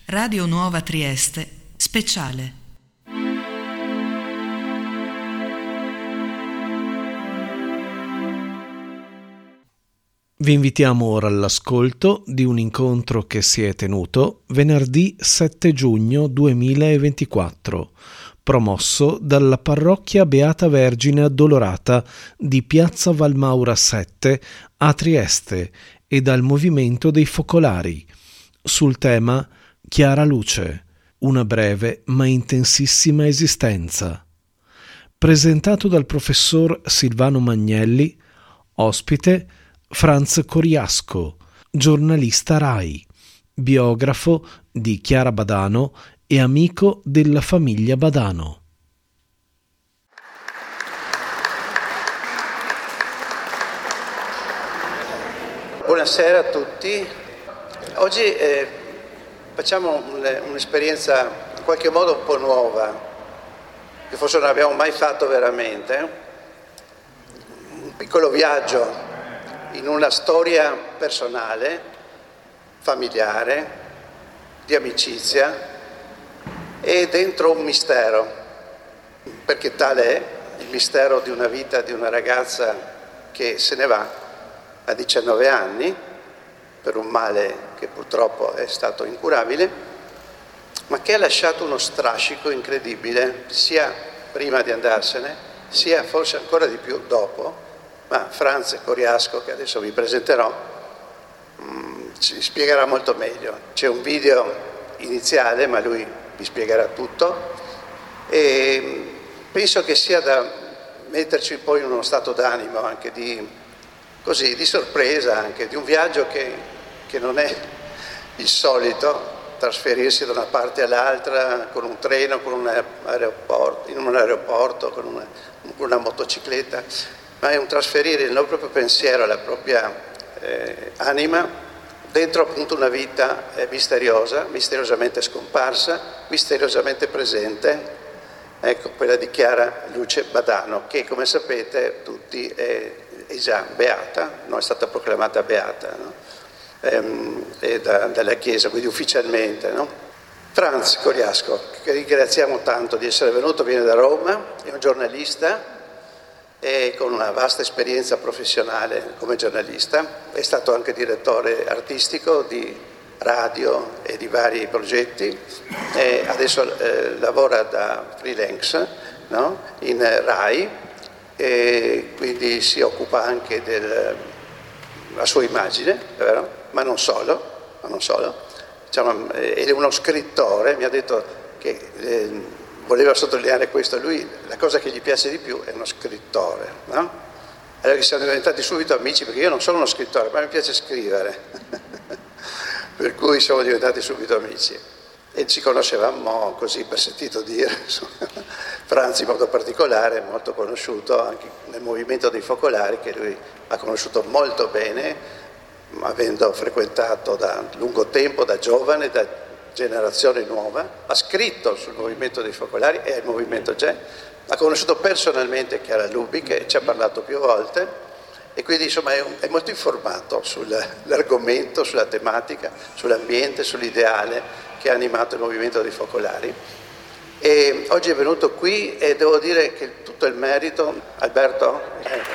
Radio Nuova Trieste, speciale. Vi invitiamo ora all'ascolto di un incontro che si è tenuto venerdì 7 giugno 2024, promosso dalla parrocchia Beata Vergine Addolorata di Piazza Valmaura 7 a Trieste e dal Movimento dei Focolari, sul tema Chiara luce, una breve ma intensissima esistenza. Presentato dal professor Silvano Magnelli, ospite Franz Coriasco, giornalista RAI, biografo di Chiara Badano e amico della famiglia Badano. Buonasera a tutti. Oggi facciamo un'esperienza in qualche modo un po' nuova, che forse non abbiamo mai fatto veramente. Un piccolo viaggio in una storia personale, familiare, di amicizia e dentro un mistero, perché tale è il mistero di una vita di una ragazza che se ne va a 19 anni per un male che purtroppo è stato incurabile, ma che ha lasciato uno strascico incredibile sia prima di andarsene, sia forse ancora di più dopo. Ma Franz Coriasco, che adesso vi presenterò, ci spiegherà molto meglio. C'è un video iniziale, ma lui vi spiegherà tutto, e penso che sia da metterci poi in uno stato d'animo anche di sorpresa, anche di un viaggio che non è il solito, trasferirsi da una parte all'altra con un treno, con un aeroporto, in un aeroporto, con una motocicletta, ma è un trasferire il proprio pensiero, la propria anima dentro appunto una vita misteriosa, misteriosamente scomparsa, misteriosamente presente. Ecco, quella di Chiara Luce Badano, che come sapete tutti è già beata, no? È stata proclamata beata, no? Dalla Chiesa, quindi ufficialmente, no? Franz Coriasco, che ringraziamo tanto di essere venuto, viene da Roma, è un giornalista e con una vasta esperienza professionale come giornalista, è stato anche direttore artistico di radio e di vari progetti, e adesso lavora da freelance, no? In RAI, e quindi si occupa anche della sua immagine, vero? Ma non solo. Diciamo, è uno scrittore, mi ha detto che voleva sottolineare questo, lui la cosa che gli piace di più è uno scrittore, no? Allora che siamo diventati subito amici, perché io non sono uno scrittore, ma mi piace scrivere, per cui siamo diventati subito amici e ci conoscevamo così per sentito dire, Franz in modo particolare, molto conosciuto anche nel movimento dei focolari, che lui ha conosciuto molto bene, avendo frequentato da lungo tempo, da giovane, da generazione nuova, ha scritto sul movimento dei focolari e il movimento GE, ha conosciuto personalmente Chiara Lubi, che ci ha parlato più volte, e quindi insomma è molto informato sull'argomento, sulla tematica, sull'ambiente, sull'ideale che ha animato il movimento dei focolari. E oggi è venuto qui e devo dire che tutto il merito, Alberto?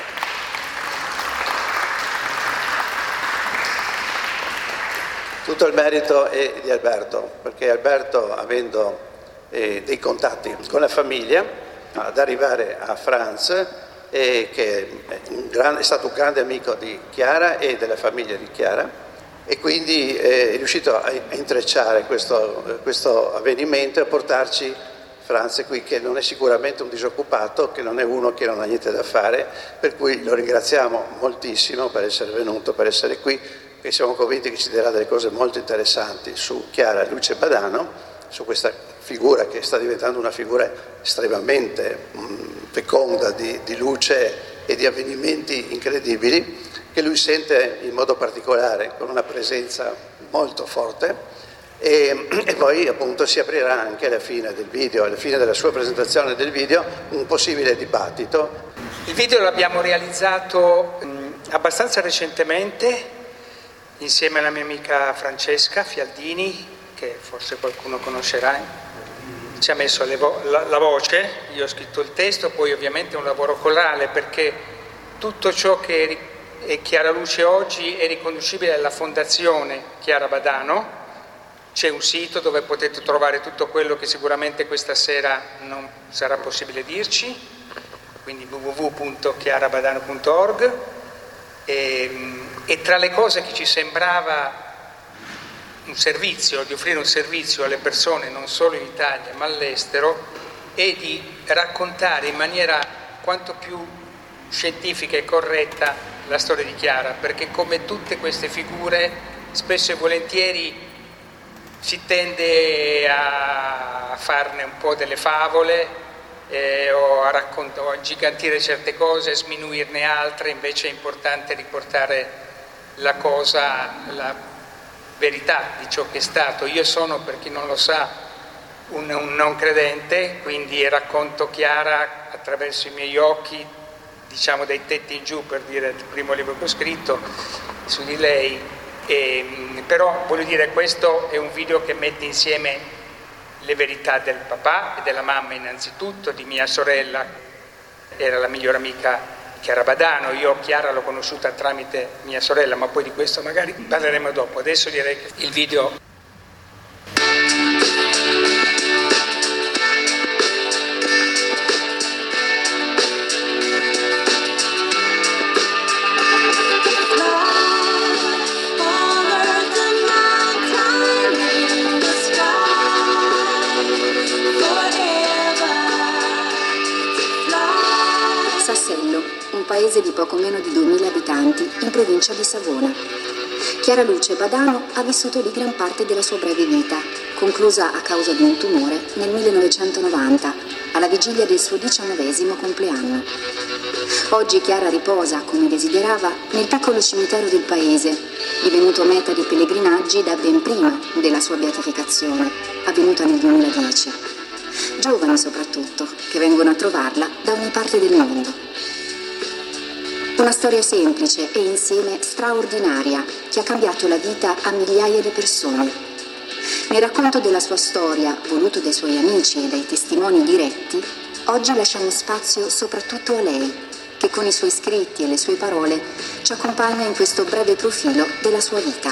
Tutto il merito è di Alberto, perché Alberto, avendo dei contatti con la famiglia, ad arrivare a Franz, che è stato un grande amico di Chiara e della famiglia di Chiara, e quindi è riuscito a intrecciare questo avvenimento e a portarci Franz qui, che non è sicuramente un disoccupato, che non è uno che non ha niente da fare, per cui lo ringraziamo moltissimo per essere venuto, per essere qui, e siamo convinti che ci dirà delle cose molto interessanti su Chiara Luce Badano, su questa figura che sta diventando una figura estremamente feconda di luce e di avvenimenti incredibili, che lui sente in modo particolare, con una presenza molto forte, e poi appunto si aprirà anche alla fine del video, alla fine della sua presentazione del video, un possibile dibattito. Il video l'abbiamo realizzato abbastanza recentemente insieme alla mia amica Francesca Fialdini, che forse qualcuno conoscerà, ci ha messo la voce, io ho scritto il testo, poi ovviamente un lavoro corale, perché tutto ciò che è Chiara Luce oggi è riconducibile alla Fondazione Chiara Badano. C'è un sito dove potete trovare tutto quello che sicuramente questa sera non sarà possibile dirci, quindi www.chiarabadano.org, e tra le cose che ci sembrava un servizio, di offrire un servizio alle persone non solo in Italia ma all'estero, è di raccontare in maniera quanto più scientifica e corretta la storia di Chiara, perché come tutte queste figure spesso e volentieri si tende a farne un po' delle favole o a ingigantire certe cose, sminuirne altre. Invece è importante riportare la verità di ciò che è stato. Io sono, per chi non lo sa, un non credente, quindi racconto Chiara attraverso i miei occhi, diciamo dai tetti in giù, per dire il primo libro che ho scritto su di lei. Però voglio dire, questo è un video che mette insieme le verità del papà e della mamma innanzitutto, di mia sorella, era la migliore amica di Chiara Badano. Io Chiara l'ho conosciuta tramite mia sorella, ma poi di questo magari parleremo dopo. Adesso direi che il video... Paese di poco meno di 2000 abitanti in provincia di Savona. Chiara Luce Badano ha vissuto lì gran parte della sua breve vita, conclusa a causa di un tumore nel 1990, alla vigilia del suo 19° compleanno. Oggi Chiara riposa, come desiderava, nel piccolo cimitero del paese, divenuto meta di pellegrinaggi da ben prima della sua beatificazione, avvenuta nel 2010. Giovani soprattutto, che vengono a trovarla da ogni parte del mondo. Una storia semplice e insieme straordinaria che ha cambiato la vita a migliaia di persone. Nel racconto della sua storia, voluto dai suoi amici e dai testimoni diretti, oggi lasciamo spazio soprattutto a lei, che con i suoi scritti e le sue parole ci accompagna in questo breve profilo della sua vita.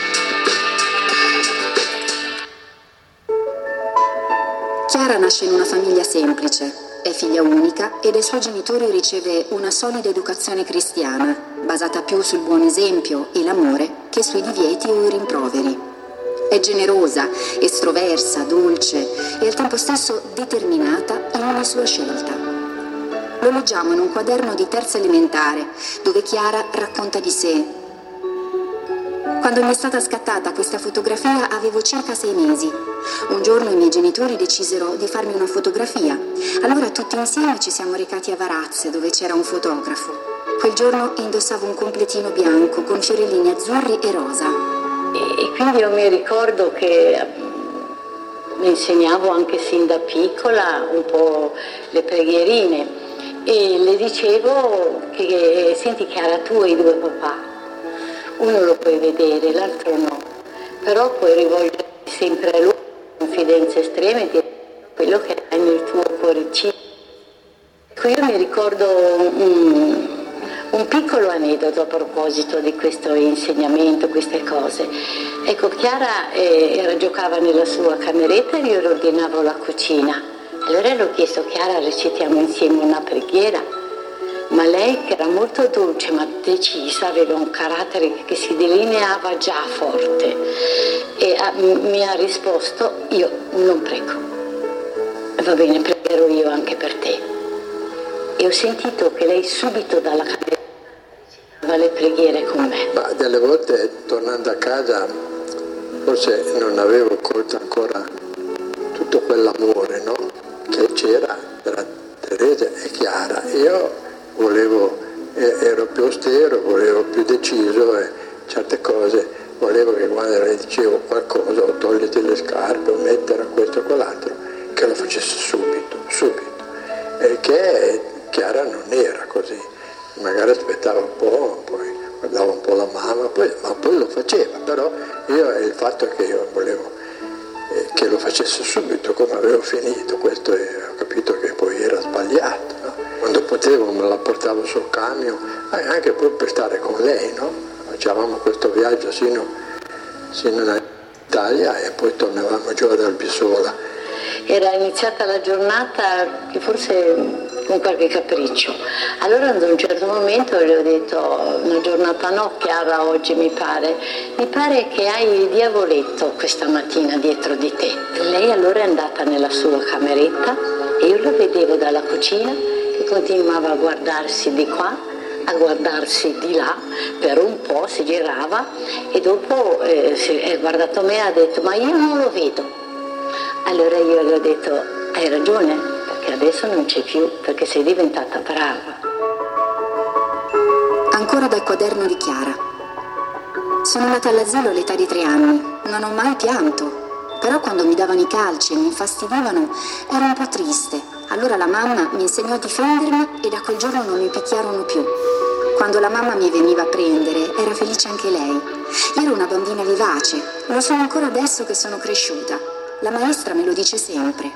Chiara nasce in una famiglia semplice. È figlia unica e dai suoi genitori riceve una solida educazione cristiana, basata più sul buon esempio e l'amore che sui divieti o i rimproveri. È generosa, estroversa, dolce e al tempo stesso determinata in ogni sua scelta. Lo leggiamo in un quaderno di terza elementare, dove Chiara racconta di sé. Quando mi è stata scattata questa fotografia avevo circa 6 mesi. Un giorno i miei genitori decisero di farmi una fotografia. Allora tutti insieme ci siamo recati a Varazze, dove c'era un fotografo. Quel giorno indossavo un completino bianco con fiorellini azzurri e rosa. E quindi io mi ricordo che mi insegnavo anche sin da piccola un po' le preghierine e le dicevo che senti Chiara, tu hai 2 papà. Uno lo puoi vedere, l'altro no, però puoi rivolgerti sempre a lui, confidenze estreme, di quello che hai nel tuo cuoricino. Ecco, io mi ricordo un piccolo aneddoto a proposito di questo insegnamento, queste cose. Ecco, Chiara giocava nella sua cameretta e io le ordinavo la cucina. Allora le ho chiesto: Chiara, recitiamo insieme una preghiera? Ma lei, che era molto dolce ma decisa, aveva un carattere che si delineava già forte e mi ha risposto: io non prego, va bene, pregherò io anche per te. E ho sentito che lei subito dalla camera faceva le preghiere con me. Ma delle volte tornando a casa forse non avevo colto ancora tutto quell'amore, no? Che c'era tra Teresa e Chiara. Io ero più austero, volevo più deciso e certe cose volevo che quando le dicevo qualcosa, o togliti le scarpe o mettere questo o quell'altro, che lo facesse subito, e che Chiara non era così, magari aspettava un po', poi guardava un po' la mamma, ma poi lo faceva. Però io, il fatto che io volevo lo facesse subito come avevo finito. Questo ho capito che poi era sbagliato, no? Quando potevo me la portavo sul camion, anche proprio per stare con lei, no? Facevamo questo viaggio sino in Italia e poi tornavamo giù ad Albisola. Era iniziata la giornata che forse con qualche capriccio. Allora ad un certo momento le ho detto, una giornata no Chiara oggi mi pare che hai il diavoletto questa mattina dietro di te. Lei allora è andata nella sua cameretta e io lo vedevo dalla cucina che continuava a guardarsi di qua, a guardarsi di là, per un po' si girava e dopo si è guardato me e ha detto ma io non lo vedo. Allora io le ho detto hai ragione, perché adesso non c'è più, perché sei diventata brava. Ancora dal quaderno di Chiara. Sono andata all'asilo all'età di 3 anni, non ho mai pianto, però quando mi davano i calci e mi infastidivano ero un po' triste. Allora la mamma mi insegnò a difendermi e da quel giorno non mi picchiarono più. Quando la mamma mi veniva a prendere era felice anche lei. Io ero una bambina vivace, lo sono ancora adesso che sono cresciuta. La maestra me lo dice sempre.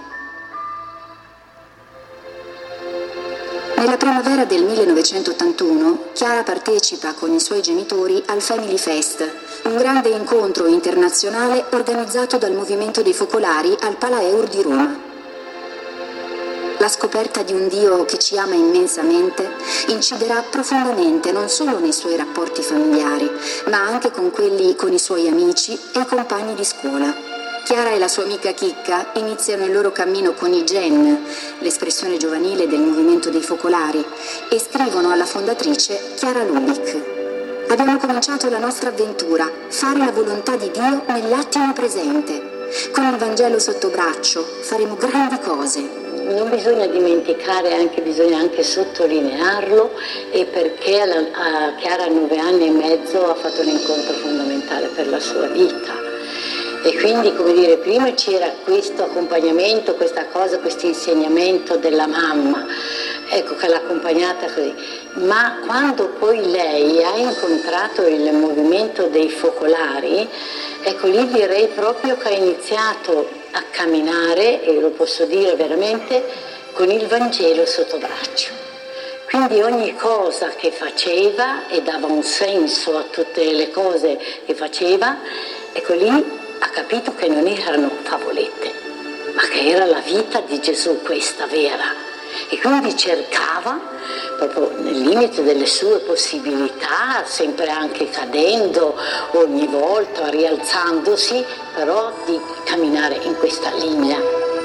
Nella primavera del 1981, Chiara partecipa con i suoi genitori al Family Fest, un grande incontro internazionale organizzato dal Movimento dei Focolari al Palaeur di Roma. La scoperta di un Dio che ci ama immensamente inciderà profondamente non solo nei suoi rapporti familiari, ma anche con quelli con i suoi amici e i compagni di scuola. Chiara e la sua amica Chicca iniziano il loro cammino con i Gen, l'espressione giovanile del Movimento dei Focolari, e scrivono alla fondatrice Chiara Lubick. Abbiamo cominciato la nostra avventura, fare la volontà di Dio nell'attimo presente. Con il Vangelo sotto braccio faremo grandi cose. Non bisogna dimenticare, bisogna anche sottolinearlo, e perché a Chiara a 9 anni e mezzo ha fatto un incontro fondamentale per la sua vita. E quindi, come dire, prima c'era questo accompagnamento, questa cosa, questo insegnamento della mamma, ecco, che l'ha accompagnata così. Ma quando poi lei ha incontrato il movimento dei focolari, ecco, lì direi proprio che ha iniziato a camminare, e lo posso dire veramente, con il Vangelo sotto braccio. Quindi ogni cosa che faceva, e dava un senso a tutte le cose che faceva, ecco lì ha capito che non erano favolette, ma che era la vita di Gesù, questa vera. E quindi cercava, proprio nel limite delle sue possibilità, sempre anche cadendo ogni volta, rialzandosi, però di camminare in questa linea.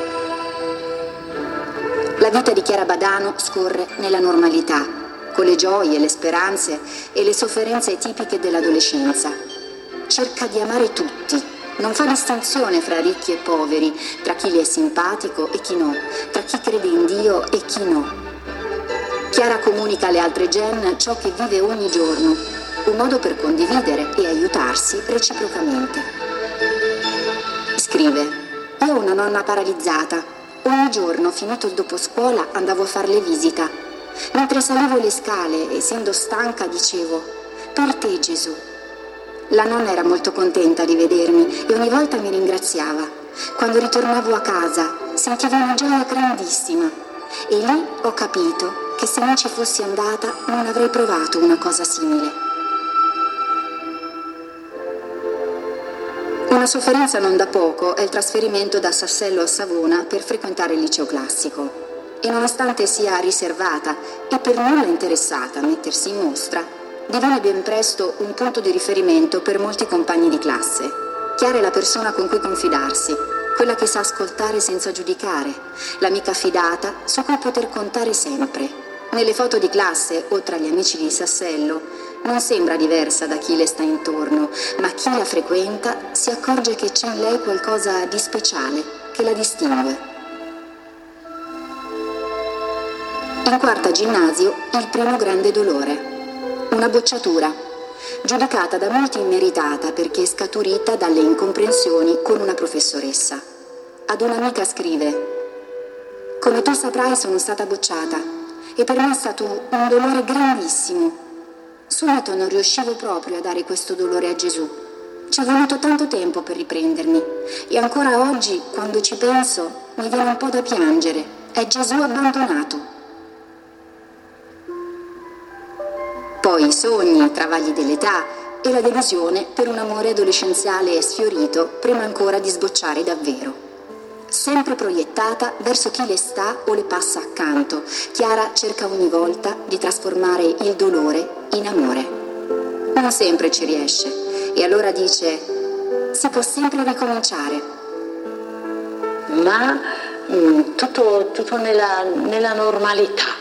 La vita di Chiara Badano scorre nella normalità, con le gioie, le speranze e le sofferenze tipiche dell'adolescenza. Cerca di amare tutti. Non fa distinzione fra ricchi e poveri, tra chi le è simpatico e chi no, tra chi crede in Dio e chi no. Chiara comunica alle altre Gen ciò che vive ogni giorno, un modo per condividere e aiutarsi reciprocamente. Scrive: io ho una nonna paralizzata. Ogni giorno, finito il doposcuola, andavo a farle visita. Mentre salivo le scale, essendo stanca, dicevo: per te, Gesù. La nonna era molto contenta di vedermi e ogni volta mi ringraziava. Quando ritornavo a casa sentivo una gioia grandissima e lì ho capito che se non ci fossi andata non avrei provato una cosa simile. Una sofferenza non da poco è il trasferimento da Sassello a Savona per frequentare il liceo classico. E nonostante sia riservata e per nulla interessata a mettersi in mostra, divenne ben presto un punto di riferimento per molti compagni di classe. Chiara è la persona con cui confidarsi, quella che sa ascoltare senza giudicare, l'amica fidata su cui poter contare sempre. Nelle foto di classe o tra gli amici di Sassello non sembra diversa da chi le sta intorno, ma chi la frequenta si accorge che c'è in lei qualcosa di speciale che la distingue. In quarta ginnasio, il primo grande dolore. Una bocciatura, giudicata da molti immeritata perché scaturita dalle incomprensioni con una professoressa. Ad un'amica scrive: come tu saprai sono stata bocciata e per me è stato un dolore grandissimo. Subito non riuscivo proprio a dare questo dolore a Gesù. Ci è voluto tanto tempo per riprendermi e ancora oggi, quando ci penso, mi viene un po' da piangere. È Gesù abbandonato. Poi i sogni, i travagli dell'età e la delusione per un amore adolescenziale e sfiorito prima ancora di sbocciare davvero. Sempre proiettata verso chi le sta o le passa accanto, Chiara cerca ogni volta di trasformare il dolore in amore. Non sempre ci riesce. E allora dice, si può sempre ricominciare. Ma tutto nella normalità,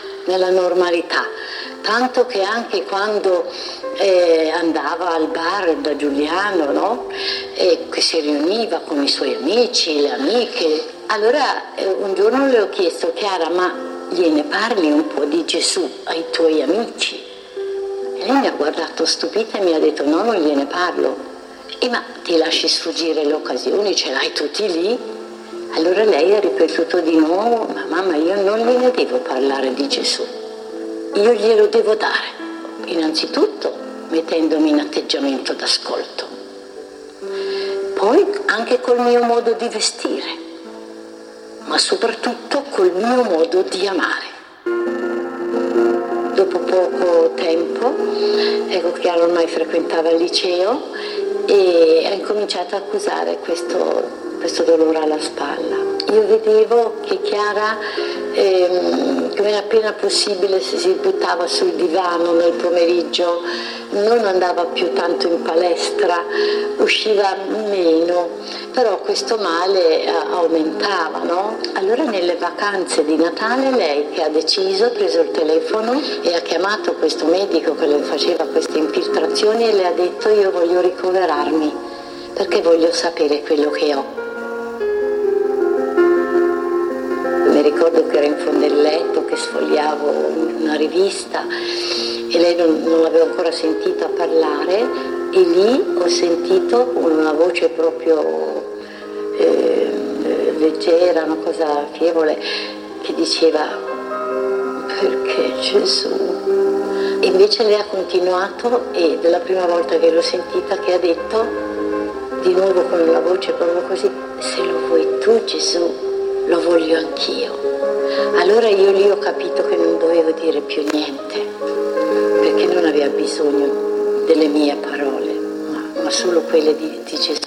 tanto che anche quando andava al bar da Giuliano, no? E che si riuniva con i suoi amici, le amiche, allora un giorno le ho chiesto, Chiara, ma gliene parli un po' di Gesù ai tuoi amici? E lei mi ha guardato stupita e mi ha detto, no, non gliene parlo. Ma ti lasci sfuggire le occasioni, ce l'hai tutti lì? Allora lei ha ripetuto di nuovo, ma mamma, io non gliene devo parlare di Gesù, io glielo devo dare, innanzitutto mettendomi in atteggiamento d'ascolto, poi anche col mio modo di vestire, ma soprattutto col mio modo di amare. Dopo poco tempo, ecco, Chiara ormai frequentava il liceo e ha incominciato a accusare questo dolore alla spalla. Io vedevo che Chiara, come appena possibile, si buttava sul divano nel pomeriggio, non andava più tanto in palestra, usciva meno, però questo male aumentava, no? Allora nelle vacanze di Natale lei che ha deciso, ha preso il telefono e ha chiamato questo medico che le faceva queste infiltrazioni e le ha detto, io voglio ricoverarmi perché voglio sapere quello che ho. Mi ricordo che ero in fondo al letto, che sfogliavo una rivista e lei non l'aveva ancora sentita parlare e lì ho sentito una voce proprio leggera, una cosa fievole, che diceva, perché Gesù? E invece lei ha continuato ed è la prima volta che l'ho sentita che ha detto, di nuovo con una voce proprio così, se lo vuoi tu Gesù, lo voglio anch'io. Allora io lì ho capito che non dovevo dire più niente, perché non aveva bisogno delle mie parole, ma solo quelle di Gesù.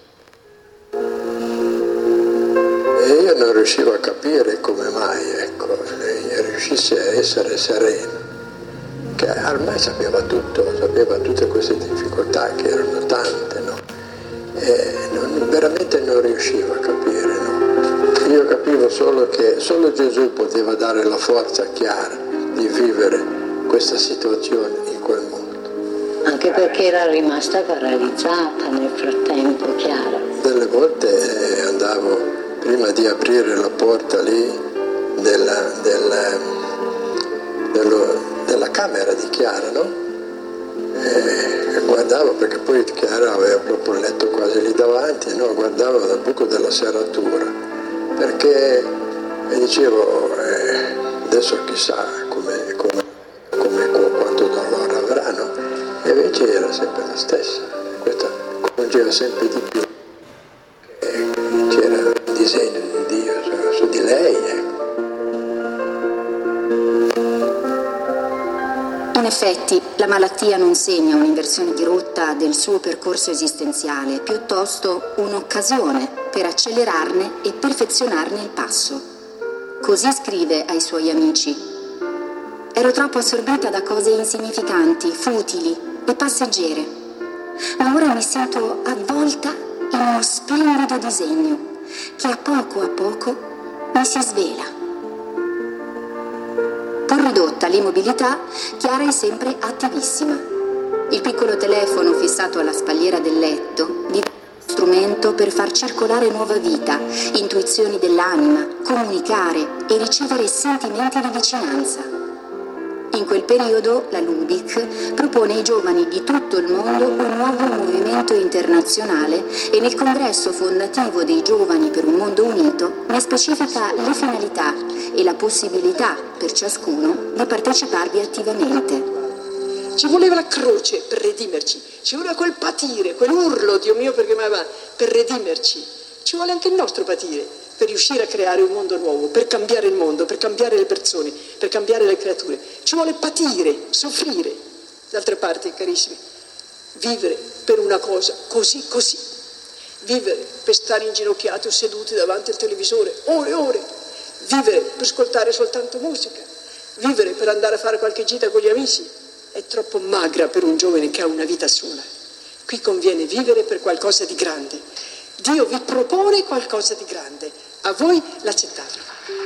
E io non riuscivo a capire come mai, ecco, lei riuscisse a essere serena, che ormai sapeva tutto, sapeva tutte queste difficoltà che erano tante, no? E veramente non riuscivo a capire, no? Io capivo solo che solo Gesù poteva dare la forza a Chiara di vivere questa situazione in quel mondo. Anche perché era rimasta paralizzata nel frattempo, Chiara. Delle volte andavo, prima di aprire la porta lì della camera di Chiara, no? E guardavo, perché poi Chiara aveva proprio il letto quasi lì davanti, no? Guardavo dal buco della serratura, perché dicevo, adesso chissà quanto dolore avranno, e invece era sempre la stessa, questa congiungeva sempre di più, c'era un disegno di Dio su di lei, ecco. In effetti, la malattia non segna un'inversione di rotta del suo percorso esistenziale, piuttosto un'occasione per accelerarne e perfezionarne il passo. Così scrive ai suoi amici: ero troppo assorbita da cose insignificanti, futili e passeggere, ma ora mi sento avvolta in uno splendido disegno che a poco mi si svela. Pur ridotta l'immobilità, Chiara è sempre attivissima. Il piccolo telefono fissato alla spalliera del letto diventa strumento per far circolare nuova vita, intuizioni dell'anima, comunicare e ricevere sentimenti di vicinanza. In quel periodo la Lubick propone ai giovani di tutto il mondo un nuovo movimento internazionale e nel congresso fondativo dei Giovani per un Mondo Unito ne specifica le finalità e la possibilità per ciascuno di parteciparvi attivamente. Ci voleva la croce per redimerci, ci voleva quel patire, quell'urlo, Dio mio perché mi va, per redimerci. Ci vuole anche il nostro patire per riuscire a creare un mondo nuovo, per cambiare il mondo, per cambiare le persone, per cambiare le creature. Ci vuole patire, soffrire. D'altra parte, carissimi, vivere per una cosa così. Vivere per stare inginocchiati o seduti davanti al televisore, ore e ore. Vivere per ascoltare soltanto musica. Vivere per andare a fare qualche gita con gli amici. È troppo magra per un giovane che ha una vita sola. Qui conviene vivere per qualcosa di grande. Dio vi propone qualcosa di grande. A voi l'accettatelo.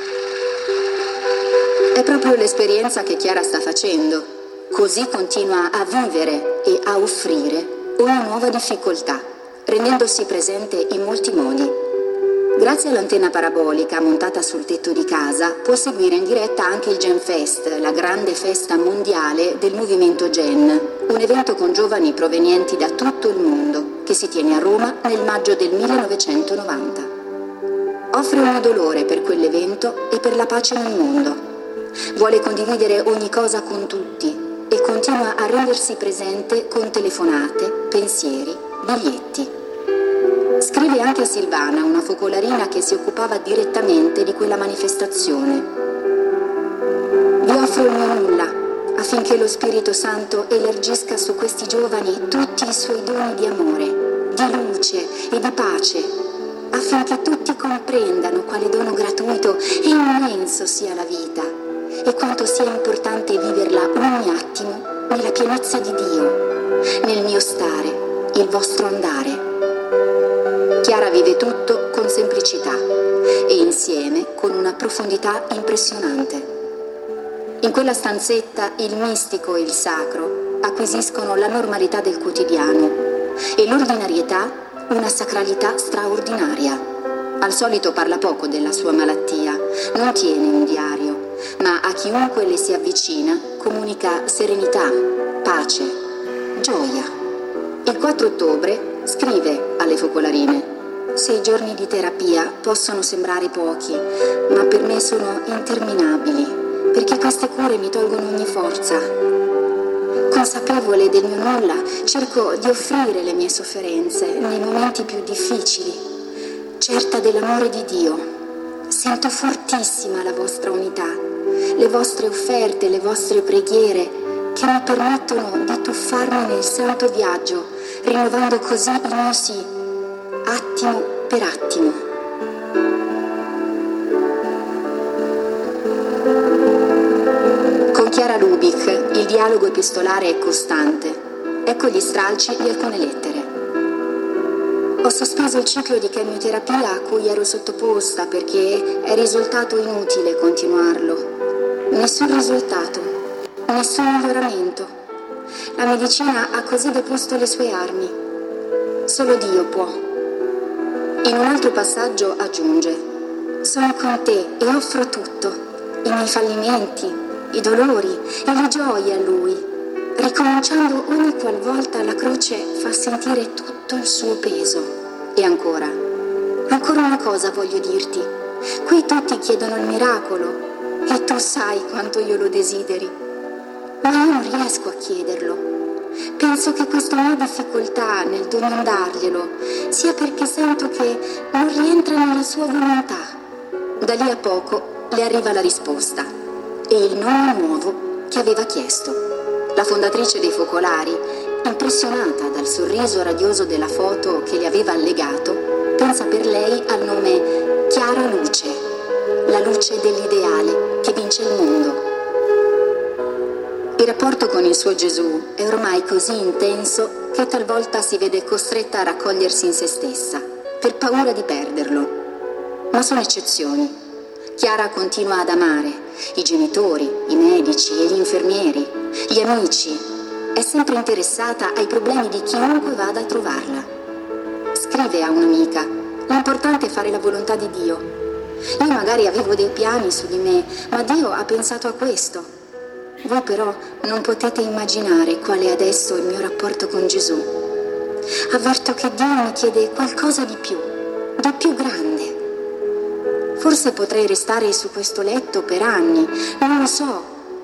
È proprio l'esperienza che Chiara sta facendo. Così continua a vivere e a offrire una nuova difficoltà, rendendosi presente in molti modi. Grazie all'antenna parabolica montata sul tetto di casa può seguire in diretta anche il Gen Fest, la grande festa mondiale del movimento Gen, un evento con giovani provenienti da tutto il mondo che si tiene a Roma nel maggio del 1990. Offre un dolore per quell'evento e per la pace nel mondo. Vuole condividere ogni cosa con tutti e continua a rendersi presente con telefonate, pensieri, biglietti. Scrive anche a Silvana, una focolarina che si occupava direttamente di quella manifestazione. Vi offro il mio nulla, affinché lo Spirito Santo elargisca su questi giovani tutti i suoi doni di amore, di luce e di pace, affinché tutti comprendano quale dono gratuito e immenso sia la vita e quanto sia importante viverla ogni attimo nella pienezza di Dio, nel mio stare, il vostro andare. Chiara vive tutto con semplicità e insieme con una profondità impressionante. In quella stanzetta il mistico e il sacro acquisiscono la normalità del quotidiano e l'ordinarietà una sacralità straordinaria. Al solito parla poco della sua malattia, non tiene un diario, ma a chiunque le si avvicina comunica serenità, pace, gioia. Il 4 ottobre scrive alle focolarine: 6 giorni di terapia possono sembrare pochi, ma per me sono interminabili, perché queste cure mi tolgono ogni forza. Consapevole del mio nulla, cerco di offrire le mie sofferenze nei momenti più difficili, certa dell'amore di Dio. Sento fortissima la vostra unità, le vostre offerte, le vostre preghiere, che mi permettono di tuffarmi nel santo viaggio, rinnovando così il mio sì, attimo per attimo. Con Chiara Lubick il dialogo epistolare è costante. Ecco gli stralci di alcune lettere. Ho sospeso il ciclo di chemioterapia a cui ero sottoposta perché è risultato inutile continuarlo. Nessun risultato, nessun miglioramento. La medicina ha così deposto le sue armi. Solo Dio può. In un altro passaggio aggiunge: sono con te e offro tutto, i miei fallimenti, i dolori e le gioie a Lui, ricominciando ogni qualvolta la croce fa sentire tutto il suo peso. E ancora una cosa voglio dirti: qui tutti chiedono il miracolo e tu sai quanto io lo desideri, ma io non riesco a chiederlo. Penso che questa mia difficoltà nel domandarglielo sia perché sento che non rientra nella sua volontà. Da lì a poco le arriva la risposta e il nome nuovo che aveva chiesto. La fondatrice dei Focolari, impressionata dal sorriso radioso della foto che le aveva allegato, pensa per lei al nome Chiara Luce, la luce dell'ideale che vince il mondo. Il rapporto con il suo Gesù è ormai così intenso che talvolta si vede costretta a raccogliersi in se stessa, per paura di perderlo. Ma sono eccezioni. Chiara continua ad amare i genitori, i medici e gli infermieri, gli amici. È sempre interessata ai problemi di chiunque vada a trovarla. Scrive a un'amica: l'importante è fare la volontà di Dio. Io magari avevo dei piani su di me, ma Dio ha pensato a questo. Voi però non potete immaginare qual è adesso il mio rapporto con Gesù. Avverto che Dio mi chiede qualcosa di più grande. Forse potrei restare su questo letto per anni, non lo so.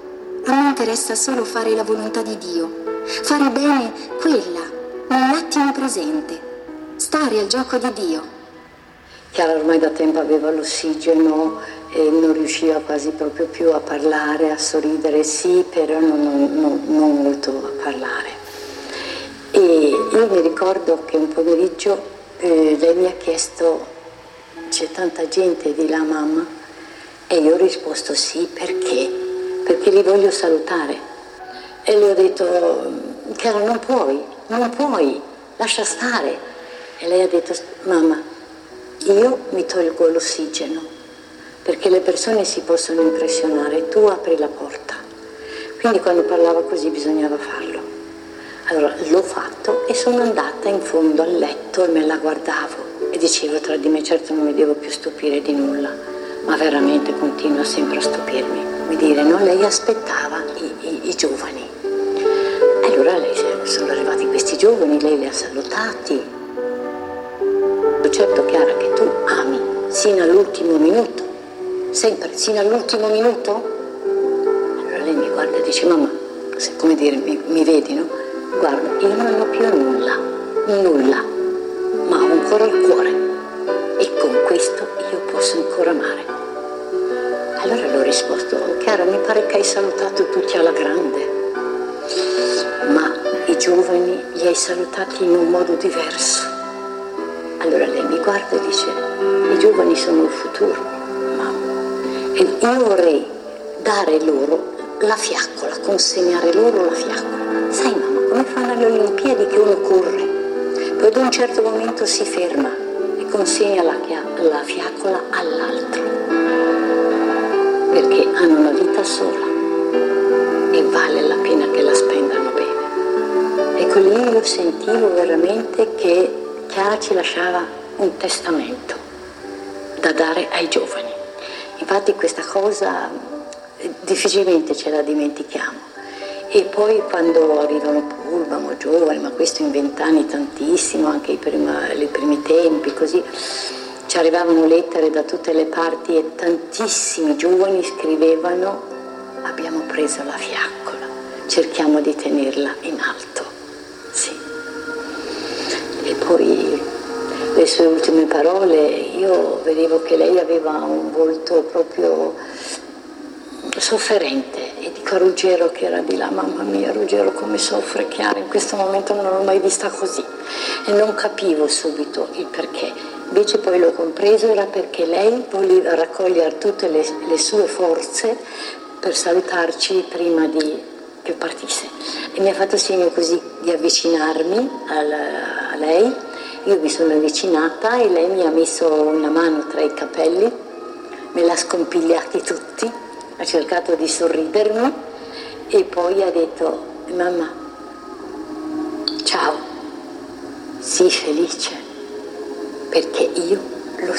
a me interessa solo fare la volontà di Dio, fare bene quella, nell'attimo presente, stare al gioco di Dio. Chiara ormai da tempo aveva l'ossigeno e non riusciva quasi proprio più a parlare, a sorridere, sì, però non molto a parlare. E io mi ricordo che un pomeriggio lei mi ha chiesto: c'è tanta gente di là, mamma? E io ho risposto sì, perché? Perché li voglio salutare. E le ho detto: Chiara, non puoi, lascia stare. E lei ha detto: mamma, io mi tolgo l'ossigeno, perché le persone si possono impressionare, tu apri la porta. Quindi quando parlava così bisognava farlo. Allora l'ho fatto e sono andata in fondo al letto e me la guardavo e dicevo tra di me: certo non mi devo più stupire di nulla, ma veramente continua sempre a stupirmi. Mi dire, no, lei aspettava i giovani. E allora sono arrivati questi giovani, lei li ha salutati. Certo, Chiara, che tu ami sino all'ultimo minuto, sempre sino all'ultimo minuto. Allora lei mi guarda e dice: mamma, come dire, mi vedi, no? Guarda, io non ho più nulla, ma ho ancora il cuore e con questo io posso ancora amare. Allora le ho risposto: Chiara, mi pare che hai salutato tutti alla grande, ma i giovani li hai salutati in un modo diverso. Allora lei mi guarda e dice: i giovani sono il futuro, mamma, e io vorrei dare loro la fiaccola, consegnare loro la fiaccola. Sai, mamma, come fanno alle Olimpiadi che uno corre, poi ad un certo momento si ferma e consegna la fiaccola all'altro, perché hanno una vita sola e vale la pena che la spendano bene. Ecco, lì io sentivo veramente che Chiara ci lasciava un testamento da dare ai giovani. Infatti questa cosa difficilmente ce la dimentichiamo. E poi quando arrivano pullman o giovani, ma questo in 20 anni tantissimo, anche i primi tempi, così, ci arrivavano lettere da tutte le parti e tantissimi giovani scrivevano: abbiamo preso la fiaccola, cerchiamo di tenerla in alto. Sì. E poi le sue ultime parole, io vedevo che lei aveva un volto proprio sofferente, e dico a Ruggero, che era di là: mamma mia, Ruggero, come soffre Chiara, in questo momento non l'ho mai vista così. E non capivo subito il perché, invece poi l'ho compreso, era perché lei voleva raccogliere tutte le sue forze per salutarci prima che partisse, e mi ha fatto segno così di avvicinarmi a lei. Io mi sono avvicinata e lei mi ha messo una mano tra i capelli, me l'ha scompigliati tutti, ha cercato di sorridermi e poi ha detto: mamma, ciao, sii felice, perché io lo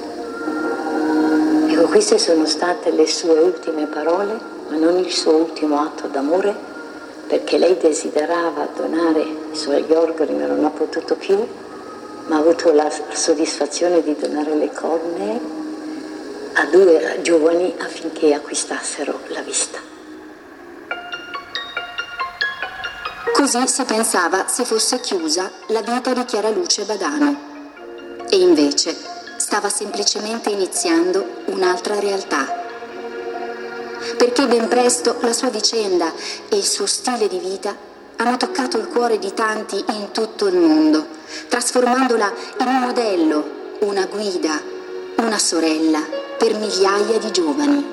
sono. Ecco, queste sono state le sue ultime parole, ma non il suo ultimo atto d'amore, perché lei desiderava donare i suoi organi, ma non ha potuto più, ma ha avuto la soddisfazione di donare le cornee a 2 giovani affinché acquistassero la vista. Così si pensava si fosse chiusa la vita di Chiara Luce Badano, e invece stava semplicemente iniziando un'altra realtà. Perché ben presto la sua vicenda e il suo stile di vita hanno toccato il cuore di tanti in tutto il mondo, trasformandola in un modello, una guida, una sorella per migliaia di giovani.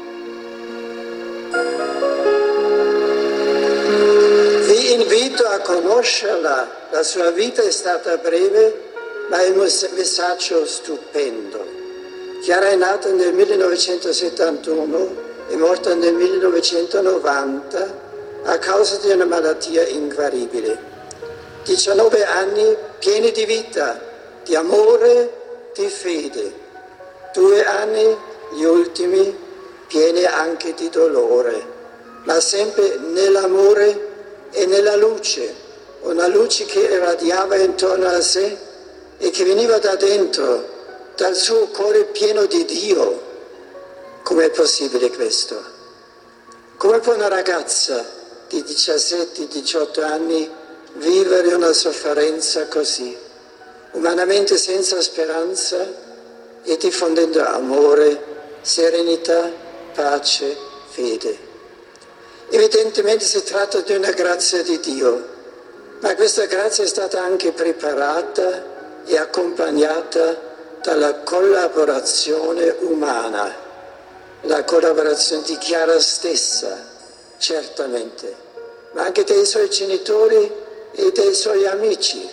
Vi invito a conoscerla. La sua vita è stata breve, ma è un messaggio stupendo. Chiara è nata nel 1971 e morta nel 1990 a causa di una malattia inguaribile. 19 anni pieni di vita, di amore, di fede. 2 anni, gli ultimi, pieni anche di dolore, ma sempre nell'amore e nella luce, una luce che irradiava intorno a sé e che veniva da dentro, dal suo cuore pieno di Dio. Com'è possibile questo? Come può una ragazza di 17-18 anni vivere una sofferenza così, umanamente senza speranza e diffondendo amore, serenità, pace, fede? Evidentemente si tratta di una grazia di Dio, ma questa grazia è stata anche preparata e accompagnata dalla collaborazione umana, la collaborazione di Chiara stessa, certamente, ma anche dei suoi genitori e dei suoi amici.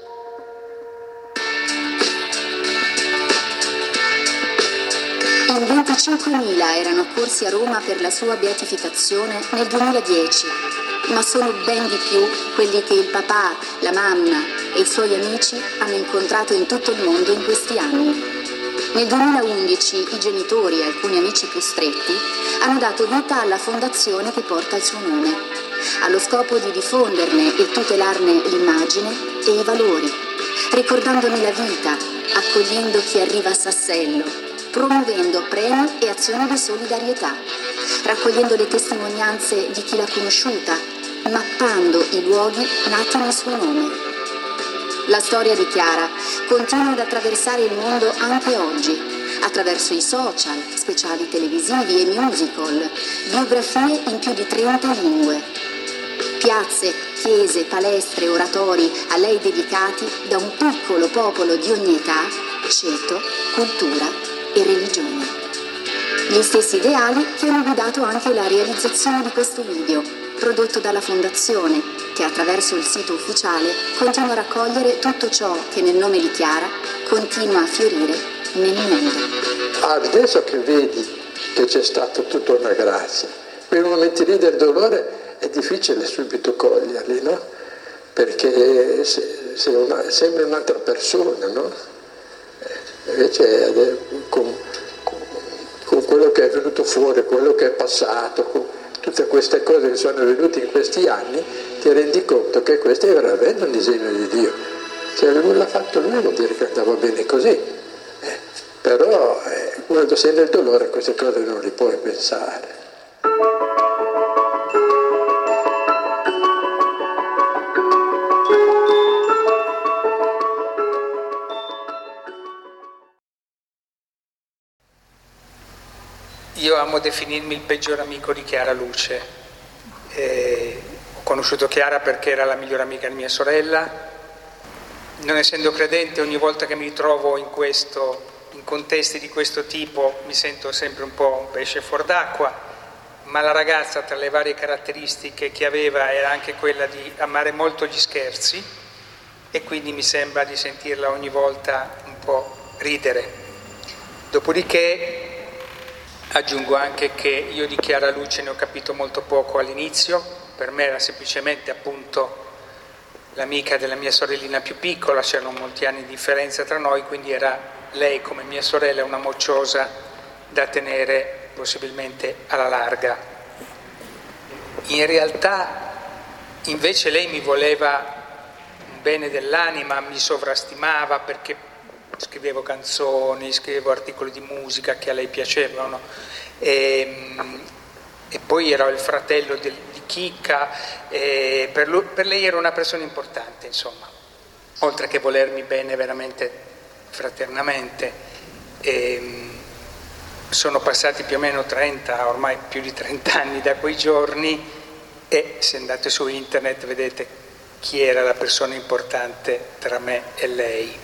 In 25.000 erano accorsi a Roma per la sua beatificazione nel 2010, ma sono ben di più quelli che il papà, la mamma e i suoi amici hanno incontrato in tutto il mondo in questi anni. Nel 2011 i genitori e alcuni amici più stretti hanno dato vita alla fondazione che porta il suo nome, allo scopo di diffonderne e tutelarne l'immagine e i valori, ricordandone la vita, accogliendo chi arriva a Sassello, promuovendo premi e azioni di solidarietà, raccogliendo le testimonianze di chi l'ha conosciuta, mappando i luoghi nati nel suo nome. La storia di Chiara continua ad attraversare il mondo anche oggi, attraverso i social, speciali televisivi e musical, biografie in più di 30 lingue. Piazze, chiese, palestre, oratori a lei dedicati da un piccolo popolo di ogni età, ceto, cultura e religione. Gli stessi ideali che hanno guidato anche la realizzazione di questo video, prodotto dalla Fondazione, che attraverso il sito ufficiale continua a raccogliere tutto ciò che nel nome di Chiara continua a fiorire nel mondo. Adesso che vedi che c'è stata tutta una grazia, quei momenti lì del dolore è difficile subito coglierli, no? Perché sembra un'altra persona, no? Invece con quello che è venuto fuori, quello che è passato, con tutte queste cose che sono venute in questi anni, ti rendi conto che questo è veramente un disegno di Dio. Se lui l'ha fatto lui vuol dire che andava bene così. Però quando sei nel dolore queste cose non le puoi pensare. Io amo definirmi il peggior amico di Chiara Luce. Ho conosciuto Chiara perché era la migliore amica di mia sorella. Non essendo credente, ogni volta che mi ritrovo in contesti di questo tipo mi sento sempre un po' un pesce fuor d'acqua, ma la ragazza, tra le varie caratteristiche che aveva, era anche quella di amare molto gli scherzi, e quindi mi sembra di sentirla ogni volta un po' ridere. Dopodiché aggiungo anche che io di Chiara Luce ne ho capito molto poco all'inizio. Per me era semplicemente appunto l'amica della mia sorellina più piccola, c'erano molti anni di differenza tra noi, quindi era lei come mia sorella una mocciosa da tenere possibilmente alla larga. In realtà invece lei mi voleva un bene dell'anima, mi sovrastimava perché scrivevo canzoni, scrivevo articoli di musica che a lei piacevano, e poi ero il fratello di Chicca, e per lei ero una persona importante, insomma, oltre che volermi bene veramente fraternamente. Sono passati più o meno 30, ormai più di 30 anni da quei giorni, e se andate su internet vedete chi era la persona importante tra me e lei.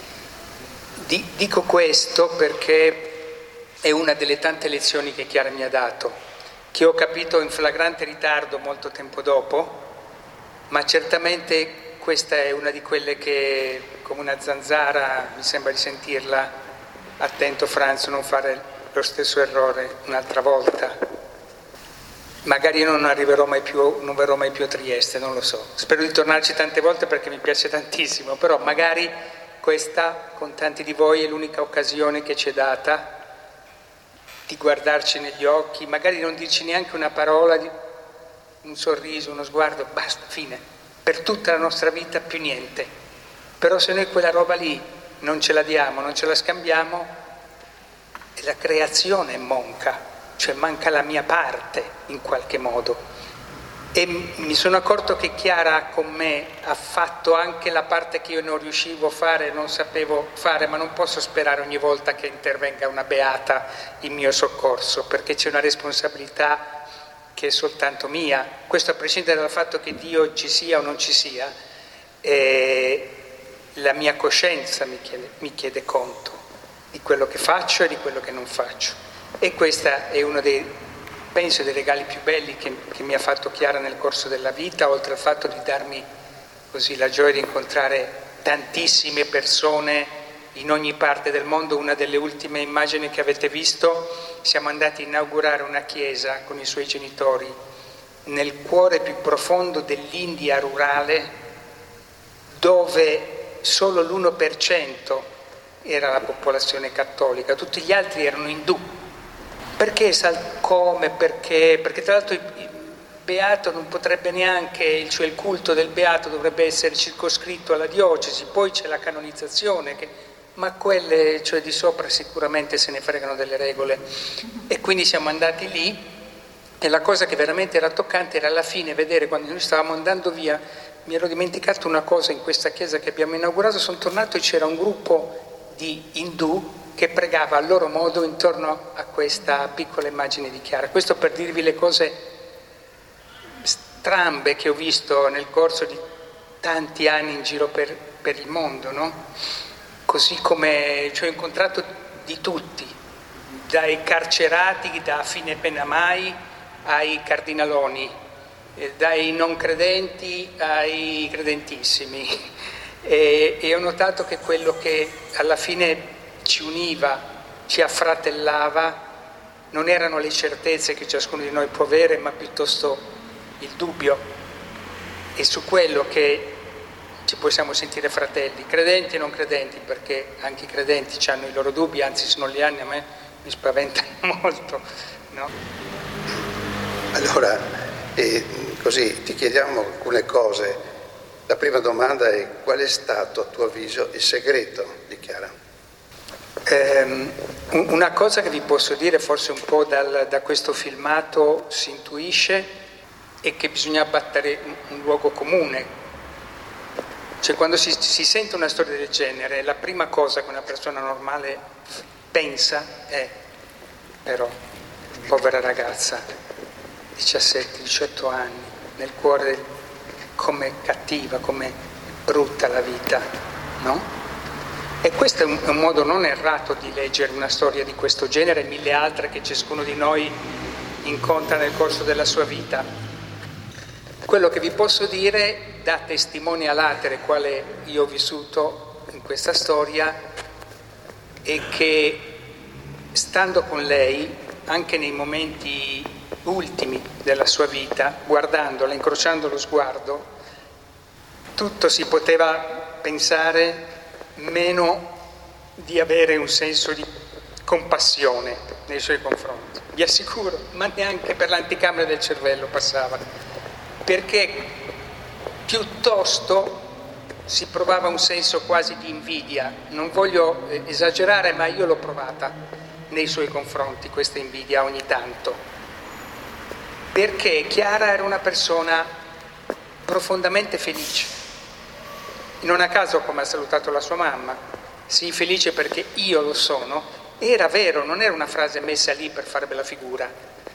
Dico questo perché è una delle tante lezioni che Chiara mi ha dato, che ho capito in flagrante ritardo molto tempo dopo, ma certamente questa è una di quelle che, come una zanzara, mi sembra di sentirla: attento Franz, non fare lo stesso errore un'altra volta. Magari io non verrò mai più a Trieste, non lo so. Spero di tornarci tante volte perché mi piace tantissimo, però magari questa, con tanti di voi, è l'unica occasione che ci è data di guardarci negli occhi, magari non dirci neanche una parola, un sorriso, uno sguardo, basta, fine. Per tutta la nostra vita più niente. Però se noi quella roba lì non ce la diamo, non ce la scambiamo, la creazione è monca. cioè manca la mia parte in qualche modo. E mi sono accorto che Chiara con me ha fatto anche la parte che io non riuscivo a fare, non sapevo fare, ma non posso sperare ogni volta che intervenga una beata in mio soccorso, perché c'è una responsabilità che è soltanto mia. Questo a prescindere dal fatto che Dio ci sia o non ci sia, la mia coscienza mi chiede conto di quello che faccio e di quello che non faccio. E questo è uno dei regali più belli che mi ha fatto Chiara nel corso della vita, oltre al fatto di darmi così la gioia di incontrare tantissime persone in ogni parte del mondo. Una delle ultime immagini che avete visto, siamo andati a inaugurare una chiesa con i suoi genitori nel cuore più profondo dell'India rurale, dove solo l'1% era la popolazione cattolica, tutti gli altri erano indù. Perché come? Perché tra l'altro il beato non potrebbe neanche, cioè il culto del beato dovrebbe essere circoscritto alla diocesi, poi c'è la canonizzazione, ma quelle, cioè di sopra, sicuramente se ne fregano delle regole. E quindi siamo andati lì e la cosa che veramente era toccante era alla fine vedere, quando noi stavamo andando via, mi ero dimenticato una cosa in questa chiesa che abbiamo inaugurato, sono tornato e c'era un gruppo di indù che pregava a loro modo intorno a questa piccola immagine di Chiara. Questo per dirvi le cose strambe che ho visto nel corso di tanti anni in giro per il mondo, no? Così come ho incontrato di tutti, dai carcerati, da fine pena mai, ai cardinaloni, dai non credenti ai credentissimi. E ho notato che quello che alla fine ci univa, ci affratellava, non erano le certezze che ciascuno di noi può avere, ma piuttosto il dubbio. E su quello che ci possiamo sentire fratelli, credenti e non credenti, perché anche i credenti hanno i loro dubbi, anzi se non li hanno a me mi spaventano molto, no? Allora, così ti chiediamo alcune cose. La prima domanda è: qual è stato a tuo avviso il segreto di Chiara? Una cosa che vi posso dire, forse un po' da questo filmato si intuisce, è che bisogna battere un luogo comune. Cioè quando si sente una storia del genere, la prima cosa che una persona normale pensa è: però, povera ragazza, 17-18 anni, nel cuore, com'è cattiva, com'è brutta la vita, no? E questo è un modo non errato di leggere una storia di questo genere e mille altre che ciascuno di noi incontra nel corso della sua vita. Quello che vi posso dire, da testimone a latere, quale io ho vissuto in questa storia, è che stando con lei, anche nei momenti ultimi della sua vita, guardandola, incrociando lo sguardo, tutto si poteva pensare meno di avere un senso di compassione nei suoi confronti. Vi assicuro, ma neanche per l'anticamera del cervello passava, perché piuttosto si provava un senso quasi di invidia. Non voglio esagerare, ma io l'ho provata nei suoi confronti, questa invidia ogni tanto, perché Chiara era una persona profondamente felice. Non a caso, come ha salutato la sua mamma, sii felice perché io lo sono, era vero, non era una frase messa lì per fare bella figura,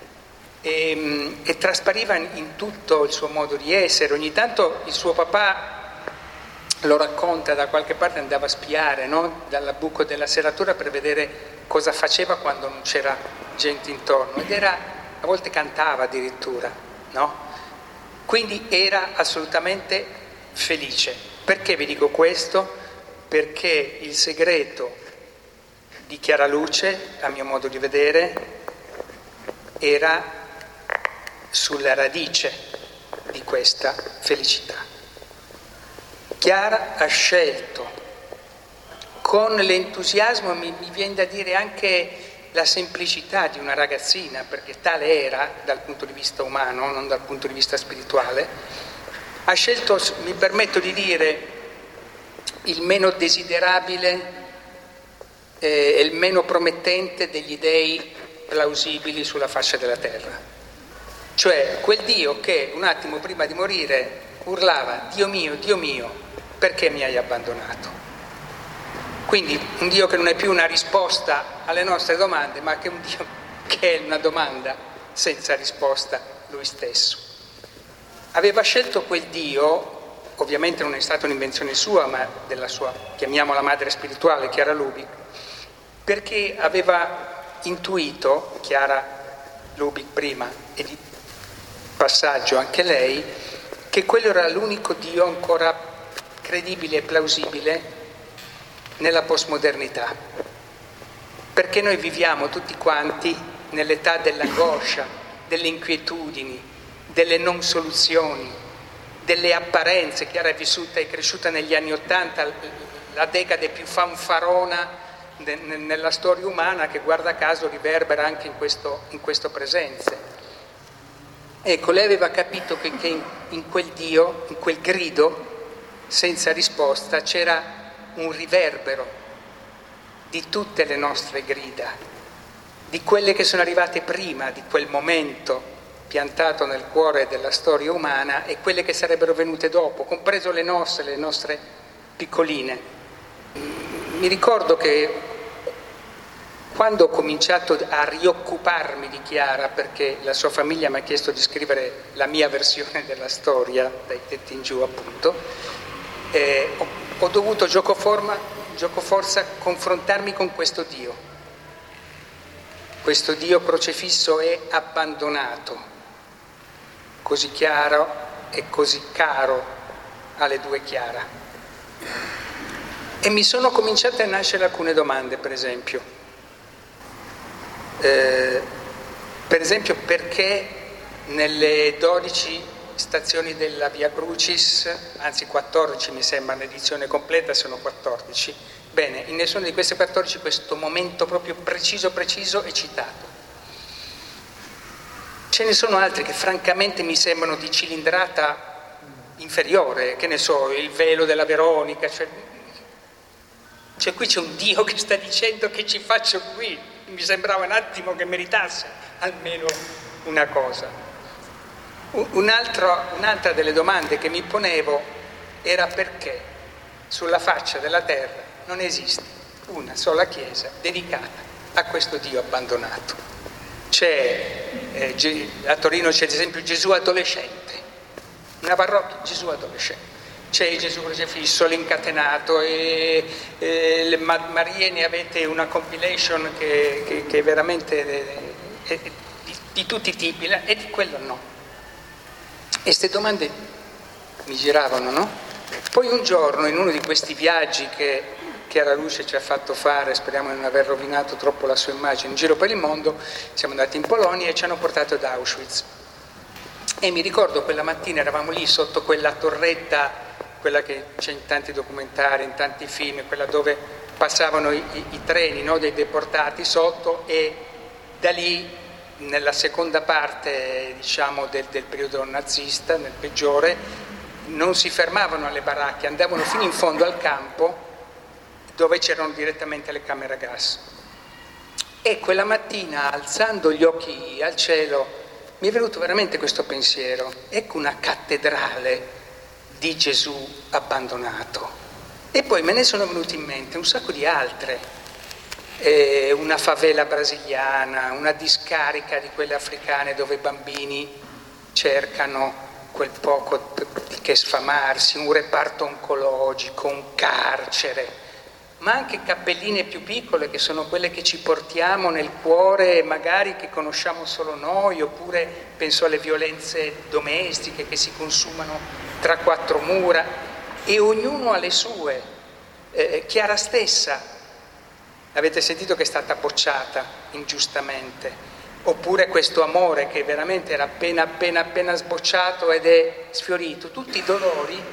e traspariva in tutto il suo modo di essere. Ogni tanto il suo papà lo racconta, da qualche parte andava a spiare, no? Dalla buco della serratura per vedere cosa faceva quando non c'era gente intorno, ed era, a volte cantava addirittura, no? Quindi era assolutamente felice. Perché vi dico questo? Perché il segreto di Chiara Luce, a mio modo di vedere, era sulla radice di questa felicità. Chiara ha scelto con l'entusiasmo, mi viene da dire anche la semplicità di una ragazzina, perché tale era dal punto di vista umano, non dal punto di vista spirituale. Ha scelto, mi permetto di dire, il meno desiderabile e il meno promettente degli dei plausibili sulla faccia della terra. Cioè quel Dio che un attimo prima di morire urlava: Dio mio, perché mi hai abbandonato? Quindi un Dio che non è più una risposta alle nostre domande, ma che è un Dio che è una domanda senza risposta lui stesso. Aveva scelto quel Dio, ovviamente non è stata un'invenzione sua, ma della sua, chiamiamola madre spirituale, Chiara Lubick, perché aveva intuito, Chiara Lubick prima e di passaggio anche lei, che quello era l'unico Dio ancora credibile e plausibile nella postmodernità, perché noi viviamo tutti quanti nell'età dell'angoscia, delle inquietudini, delle non soluzioni, delle apparenze. Chiara è vissuta e cresciuta negli anni '80, la decade più fanfarona nella storia umana, che guarda caso riverbera anche in questo presente. Ecco, lei aveva capito che in quel Dio, in quel grido senza risposta, c'era un riverbero di tutte le nostre grida, di quelle che sono arrivate prima di quel momento piantato nel cuore della storia umana e quelle che sarebbero venute dopo, compreso le nostre piccoline. Mi ricordo che quando ho cominciato a rioccuparmi di Chiara, perché la sua famiglia mi ha chiesto di scrivere la mia versione della storia, dai tetti in giù appunto, ho dovuto giocoforza confrontarmi con questo Dio crocifisso e abbandonato, così chiaro e così caro alle due Chiara. E mi sono cominciate a nascere alcune domande, per esempio, perché nelle 12 stazioni della Via Crucis, anzi 14 mi sembra, l'edizione completa sono 14, bene, in nessuna di queste 14 questo momento proprio preciso è citato. Ce ne sono altri che francamente mi sembrano di cilindrata inferiore, che ne so, il velo della Veronica, cioè qui c'è un Dio che sta dicendo che ci faccio qui. Mi sembrava un attimo che meritasse almeno una cosa. Un'altra delle domande che mi ponevo era perché sulla faccia della terra non esiste una sola chiesa dedicata a questo Dio abbandonato. A Torino c'è ad esempio Gesù adolescente, una parrocchia Gesù adolescente. C'è il Gesù crocifisso, l'incatenato, e Marie ne avete una compilation che è veramente di tutti i tipi, e di quello no. E queste domande mi giravano, no? Poi un giorno, in uno di questi viaggi che Chiara Luce ci ha fatto fare, speriamo di non aver rovinato troppo la sua immagine, in giro per il mondo, siamo andati in Polonia e ci hanno portato ad Auschwitz. E mi ricordo quella mattina eravamo lì sotto quella torretta, quella che c'è in tanti documentari, in tanti film, quella dove passavano i treni, no, dei deportati sotto, e da lì, nella seconda parte diciamo del periodo nazista, nel peggiore, non si fermavano alle baracche, andavano fino in fondo al campo dove c'erano direttamente le camere a gas. E quella mattina, alzando gli occhi al cielo, mi è venuto veramente questo pensiero: ecco una cattedrale di Gesù abbandonato. E poi me ne sono venuti in mente un sacco di altre, una favela brasiliana, una discarica di quelle africane dove i bambini cercano quel poco che sfamarsi, un reparto oncologico, un carcere, ma anche cappelline più piccole che sono quelle che ci portiamo nel cuore, magari che conosciamo solo noi, oppure penso alle violenze domestiche che si consumano tra quattro mura, e ognuno ha le sue. Chiara stessa, avete sentito che è stata bocciata ingiustamente, oppure questo amore che veramente era appena sbocciato ed è sfiorito, tutti i dolori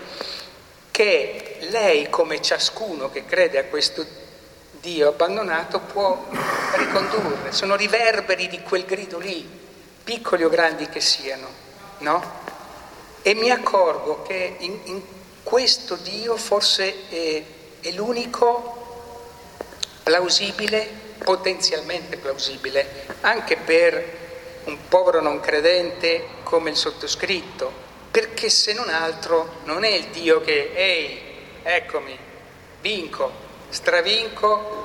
che lei, come ciascuno che crede a questo Dio abbandonato, può ricondurre. Sono riverberi di quel grido lì, piccoli o grandi che siano, no? E mi accorgo che in questo Dio forse è l'unico plausibile potenzialmente plausibile anche per un povero non credente come il sottoscritto, perché se non altro non è il Dio che, ehi, eccomi, vinco, stravinco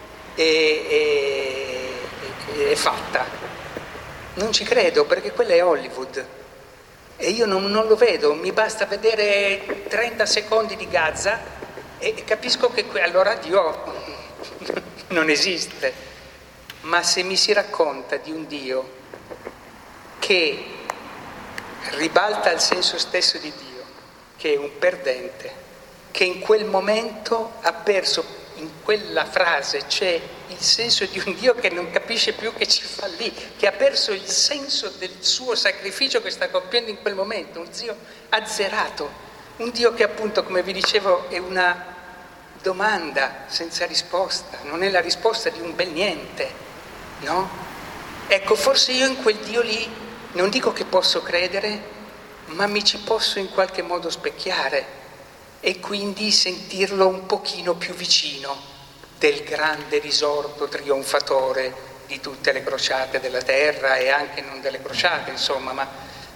e è fatta. Non ci credo, perché quella è Hollywood e io non lo vedo, mi basta vedere 30 secondi di Gaza e capisco che allora Dio non esiste. Ma se mi si racconta di un Dio che ribalta il senso stesso di Dio, che è un perdente, che in quel momento ha perso, in quella frase c'è il senso di un Dio che non capisce più che ci fa lì, che ha perso il senso del suo sacrificio che sta compiendo in quel momento, un Dio azzerato, un Dio che appunto, come vi dicevo, è una domanda senza risposta, non è la risposta di un bel niente, no? Ecco, forse io in quel Dio lì non dico che posso credere, ma mi ci posso in qualche modo specchiare e quindi sentirlo un pochino più vicino del grande risorto trionfatore di tutte le crociate della terra e anche non delle crociate, insomma, ma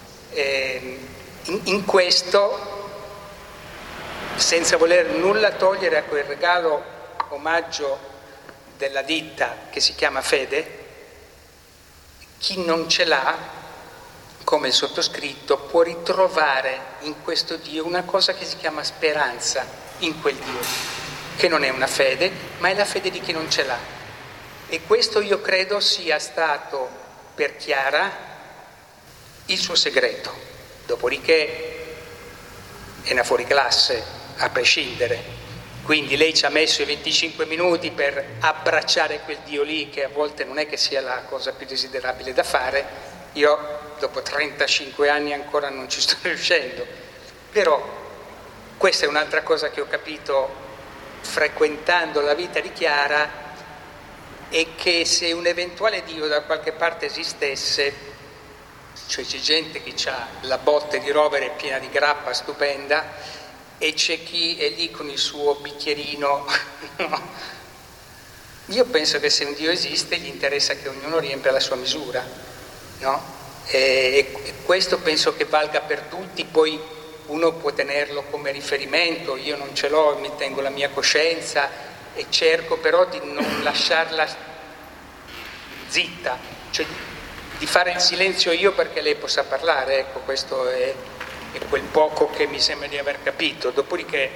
in questo, senza voler nulla togliere a quel regalo omaggio della ditta che si chiama fede, chi non ce l'ha, come il sottoscritto, può ritrovare in questo Dio una cosa che si chiama speranza in quel Dio, che non è una fede, ma è la fede di chi non ce l'ha. E questo io credo sia stato per Chiara il suo segreto. Dopodiché è una fuoriclasse, a prescindere. Quindi lei ci ha messo i 25 minuti per abbracciare quel Dio lì, che a volte non è che sia la cosa più desiderabile da fare. Io dopo 35 anni ancora non ci sto riuscendo, però questa è un'altra cosa che ho capito frequentando la vita di Chiara, è che se un eventuale Dio da qualche parte esistesse, cioè c'è gente che ha la botte di rovere piena di grappa stupenda e c'è chi è lì con il suo bicchierino, no? Io penso che se un Dio esiste gli interessa che ognuno riempia la sua misura, no? E questo penso che valga per tutti. Poi uno può tenerlo come riferimento, io non ce l'ho, mi tengo la mia coscienza e cerco però di non lasciarla zitta, cioè di fare il silenzio io perché lei possa parlare. Ecco, questo è quel poco che mi sembra di aver capito. Dopodiché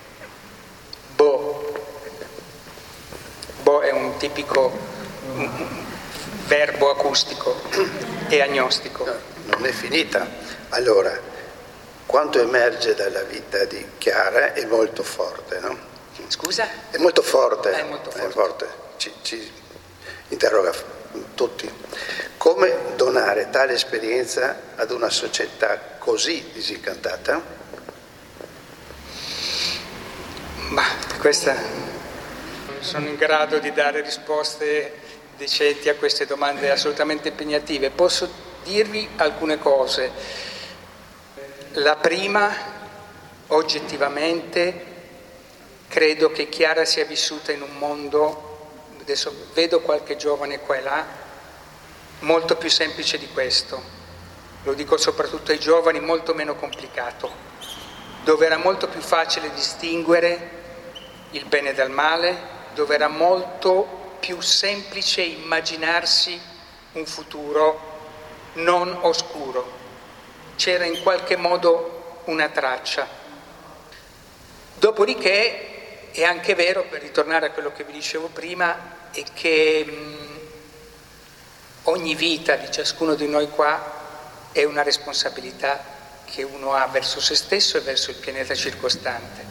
boh è un tipico verbo acustico e agnostico. No, non è finita. Allora, quanto emerge dalla vita di Chiara è molto forte, no? Scusa? È molto forte. È molto forte. Ci interroga tutti. Come donare tale esperienza ad una società così disincantata? Ma questa... sono in grado di dare risposte decenti a queste domande assolutamente impegnative. Posso dirvi alcune cose. La prima, oggettivamente, credo che Chiara sia vissuta in un mondo, adesso vedo qualche giovane qua e là, molto più semplice di questo. Lo dico soprattutto ai giovani, molto meno complicato, dove era molto più facile distinguere il bene dal male, dove era molto più semplice immaginarsi un futuro non oscuro. C'era in qualche modo una traccia. Dopodiché è anche vero, per ritornare a quello che vi dicevo prima, è che ogni vita di ciascuno di noi qua è una responsabilità che uno ha verso se stesso e verso il pianeta circostante.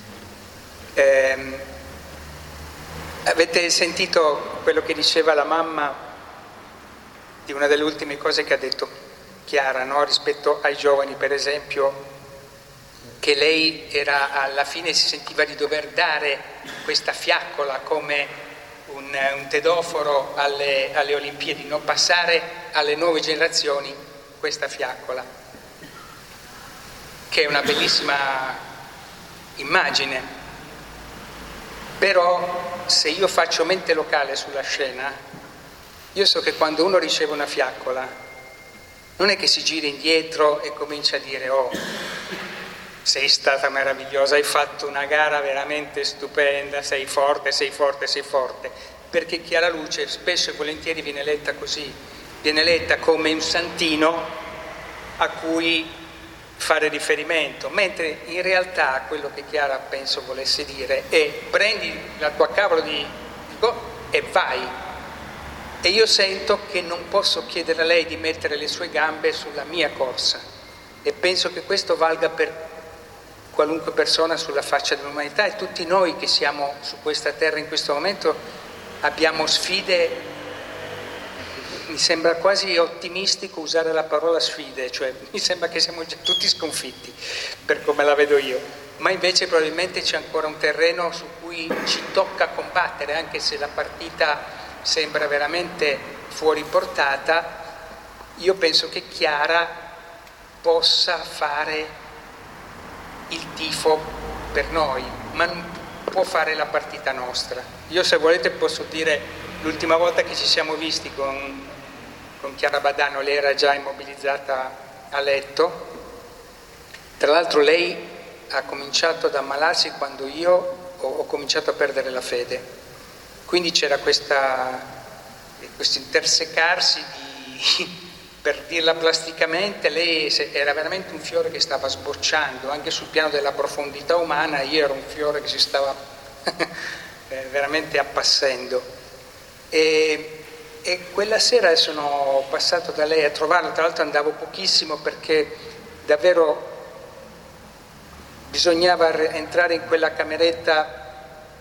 Avete sentito quello che diceva la mamma di una delle ultime cose che ha detto Chiara, no? Rispetto ai giovani, per esempio, che lei era alla fine si sentiva di dover dare questa fiaccola come un tedoforo alle Olimpiadi, non passare alle nuove generazioni questa fiaccola, che è una bellissima immagine. Però se io faccio mente locale sulla scena, io so che quando uno riceve una fiaccola non è che si gira indietro e comincia a dire oh, sei stata meravigliosa, hai fatto una gara veramente stupenda, sei forte, sei forte, sei forte, perché Chiara Luce spesso e volentieri viene letta così, viene letta come un santino a cui fare riferimento, mentre in realtà quello che Chiara penso volesse dire è prendi la tua cavolo di e vai. E io sento che non posso chiedere a lei di mettere le sue gambe sulla mia corsa, e penso che questo valga per qualunque persona sulla faccia dell'umanità, e tutti noi che siamo su questa terra in questo momento abbiamo sfide. Mi sembra quasi ottimistico usare la parola sfide, cioè mi sembra che siamo già tutti sconfitti per come la vedo io, ma invece probabilmente c'è ancora un terreno su cui ci tocca combattere, anche se la partita sembra veramente fuori portata. Io penso che Chiara possa fare il tifo per noi, ma non può fare la partita nostra. Io, se volete, posso dire l'ultima volta che ci siamo visti con Chiara Badano, lei era già immobilizzata a letto. Tra l'altro lei ha cominciato ad ammalarsi quando io ho cominciato a perdere la fede, quindi c'era questo intersecarsi per dirla plasticamente, lei era veramente un fiore che stava sbocciando, anche sul piano della profondità umana io ero un fiore che si stava veramente appassendo. E quella sera sono passato da lei a trovarla, tra l'altro andavo pochissimo perché davvero bisognava entrare in quella cameretta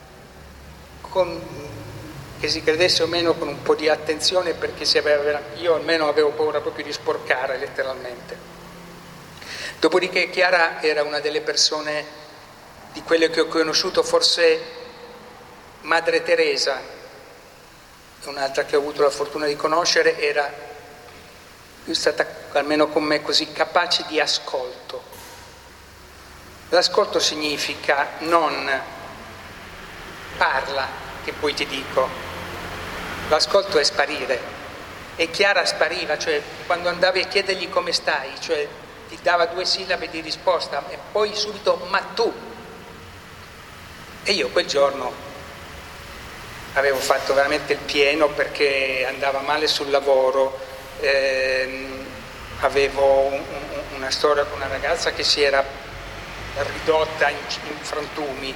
che si credesse o meno con un po' di attenzione, perché io almeno avevo paura proprio di sporcare letteralmente. Dopodiché Chiara era una delle persone, di quelle che ho conosciuto, forse Madre Teresa, un'altra che ho avuto la fortuna di conoscere, è stata, almeno con me, così capace di ascolto. L'ascolto significa non parla che poi ti dico, l'ascolto è sparire, e Chiara spariva, cioè quando andavi a chiedergli come stai, cioè ti dava 2 sillabe di risposta e poi subito ma tu. E io quel giorno avevo fatto veramente il pieno perché andava male sul lavoro, avevo una storia con una ragazza che si era ridotta in frantumi,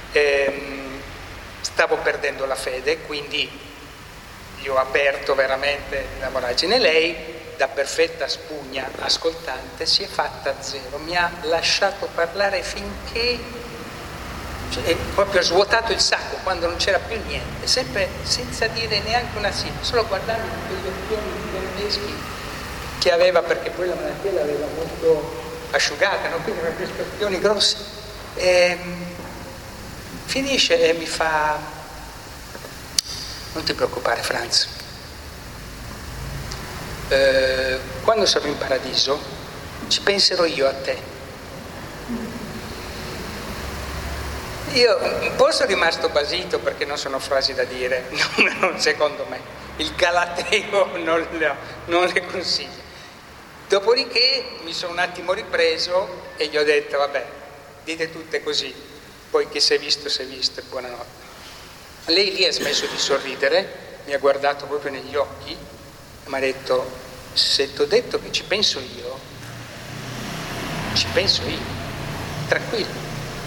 stavo perdendo la fede, quindi gli ho aperto veramente la voragine. Lei, da perfetta spugna ascoltante, si è fatta zero, mi ha lasciato parlare finché proprio svuotato il sacco, quando non c'era più niente, sempre senza dire neanche una sigla, solo guardando quegli occhioni giganteschi che aveva, perché poi la malattia l'aveva molto asciugata, no? Quindi aveva questi occhioni grossi. Finisce e mi fa: non ti preoccupare, Franz, quando sarò in paradiso ci penserò io a te. Io un po' sono rimasto basito, perché non sono frasi da dire, secondo me il galateo non le consiglio. Dopodiché mi sono un attimo ripreso e gli ho detto: vabbè, dite tutte così, poi che si è visto e buonanotte. Lei lì ha smesso di sorridere, mi ha guardato proprio negli occhi e mi ha detto: se ti ho detto che ci penso io, tranquillo.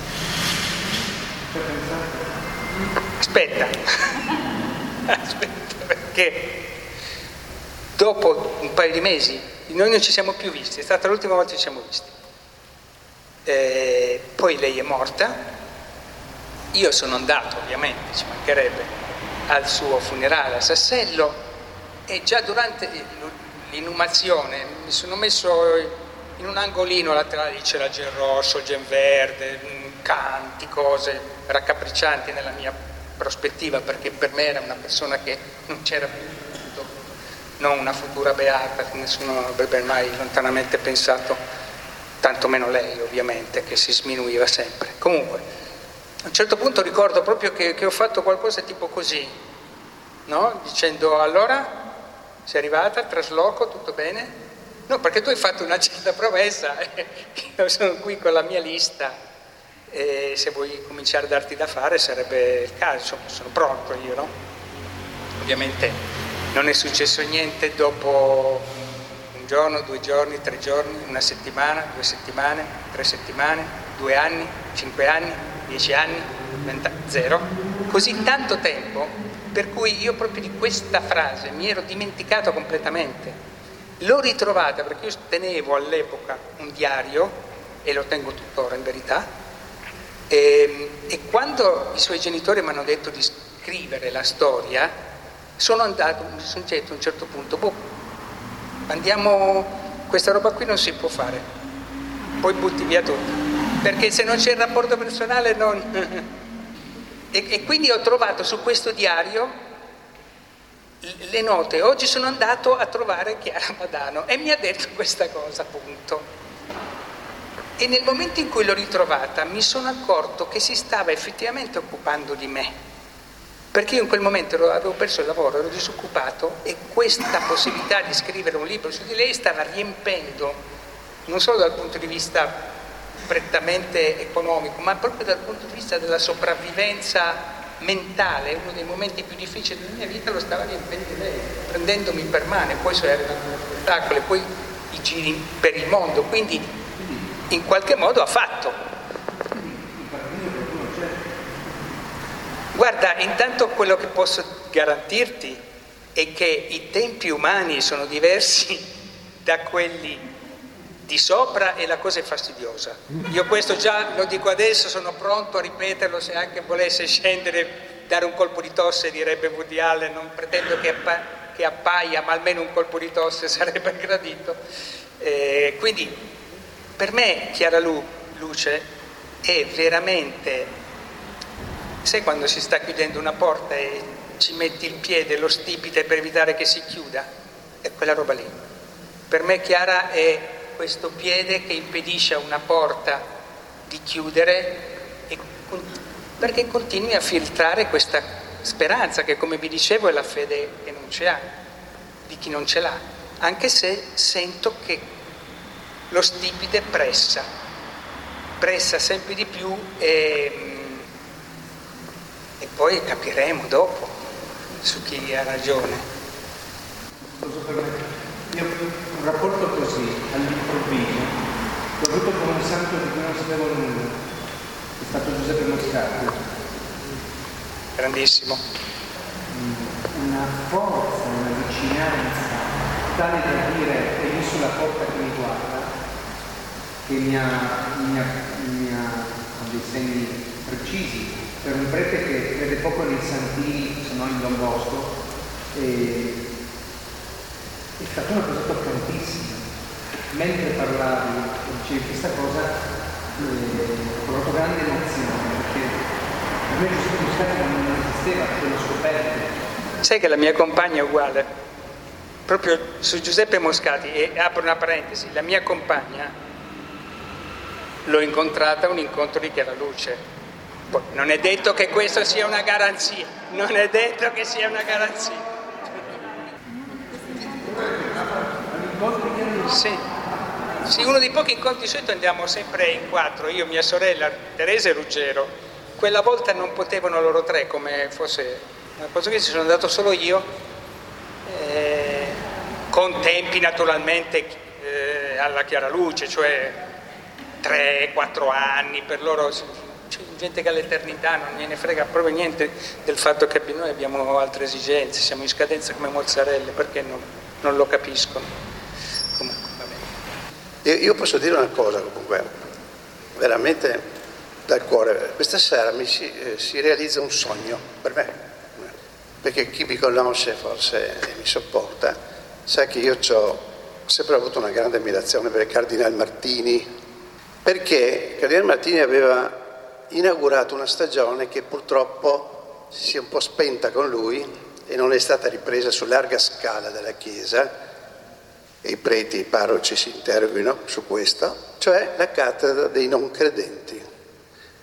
Aspetta, perché dopo un paio di mesi noi non ci siamo più visti, è stata l'ultima volta che ci siamo visti. Poi lei è morta, io sono andato, ovviamente, ci mancherebbe, al suo funerale a Sassello, e già durante l'inumazione mi sono messo in un angolino laterale, c'era il gen rosso, il gen verde, canti, cose raccapriccianti nella mia prospettiva, perché per me era una persona che non c'era più, non una futura beata, che nessuno avrebbe mai lontanamente pensato, tantomeno lei ovviamente, che si sminuiva sempre. Comunque A un certo punto ricordo proprio che ho fatto qualcosa tipo così, no? Dicendo: allora sei arrivata al trasloco, tutto bene? No, perché tu hai fatto una certa promessa, che io sono qui con la mia lista e se vuoi cominciare a darti da fare sarebbe il caso, insomma, sono pronto io, no? Ovviamente non è successo niente dopo un giorno, 2 giorni, 3 giorni, una settimana, 2 settimane, 3 settimane, 2 anni, 5 anni, 10 anni, 20 anni, 0. Così tanto tempo per cui io proprio di questa frase mi ero dimenticato completamente. L'ho ritrovata perché io tenevo all'epoca un diario, e lo tengo tuttora in verità, e quando i suoi genitori mi hanno detto di scrivere la storia, sono andato, mi sono detto a un certo punto: andiamo, questa roba qui non si può fare, poi butti via tutto, perché se non c'è il rapporto personale non... E quindi ho trovato su questo diario le note. Oggi sono andato a trovare Chiara Badano e mi ha detto questa cosa, appunto. E nel momento in cui l'ho ritrovata mi sono accorto che si stava effettivamente occupando di me, perché io in quel momento avevo perso il lavoro, ero disoccupato, e questa possibilità di scrivere un libro su di lei stava riempendo, non solo dal punto di vista prettamente economico, ma proprio dal punto di vista della sopravvivenza mentale. Uno dei momenti più difficili della mia vita lo stava riempendo lei, prendendomi per mano. Poi sono arrivati gli spettacoli, poi i giri per il mondo, quindi in qualche modo ha fatto. Guarda, intanto quello che posso garantirti è che i tempi umani sono diversi da quelli di sopra, e la cosa è fastidiosa. Io questo già lo dico adesso, sono pronto a ripeterlo se anche volesse scendere, dare un colpo di tosse, direbbe Woody Allen. Non pretendo che appaia, ma almeno un colpo di tosse sarebbe gradito. Quindi per me Chiara Luce è veramente, sai quando si sta chiudendo una porta e ci metti il piede, lo stipite per evitare che si chiuda? È quella roba lì. Per me Chiara è questo piede che impedisce a una porta di chiudere, perché continui a filtrare questa speranza che, come vi dicevo, è la fede che non ce l'ha, di chi non ce l'ha, anche se sento che lo stipite pressa sempre di più, e poi capiremo dopo su chi ha ragione. Io un rapporto così, all'improvviso, l'ho avuto con un santo di cui non sapevo nulla, è stato Giuseppe Moscati. Grandissimo. Una forza, una vicinanza, tale da dire: è lì sulla porta che mi guarda, che mi ha con dei segni precisi, per un prete che crede poco nei santini, se no in Don Bosco, è stata una cosa toccantissima. Mentre parlavi, dicevi questa cosa, ho provato grande emozione, perché per me Giuseppe Moscati non esisteva, perché l'ho scoperto. Sai che la mia compagna è uguale, proprio su Giuseppe Moscati, e apro una parentesi, la mia compagna l'ho incontrata a un incontro di Chiara Luce. Poi non è detto che questo sia una garanzia, non è detto che sia una garanzia. Sì, uno dei pochi incontri di solito andiamo sempre in 4, io, mia sorella, Teresa e Ruggero. Quella volta non potevano loro 3, come fosse una cosa che ci sono andato solo io, con tempi naturalmente alla Chiara Luce, cioè 3-4 anni, per loro c'è gente che all'eternità non gliene frega proprio niente del fatto che noi abbiamo altre esigenze, siamo in scadenza come mozzarelle, perché non lo capiscono. Comunque, va bene. Io posso dire una cosa comunque, veramente dal cuore. Questa sera si realizza un sogno per me, perché chi mi conosce forse e mi sopporta sa che io ho sempre avuto una grande ammirazione per il Cardinal Martini, perché Cardinal Martini aveva inaugurato una stagione che purtroppo si è un po' spenta con lui e non è stata ripresa su larga scala dalla Chiesa, e i preti e i parroci si interroghino su questo, cioè la cattedra dei non credenti.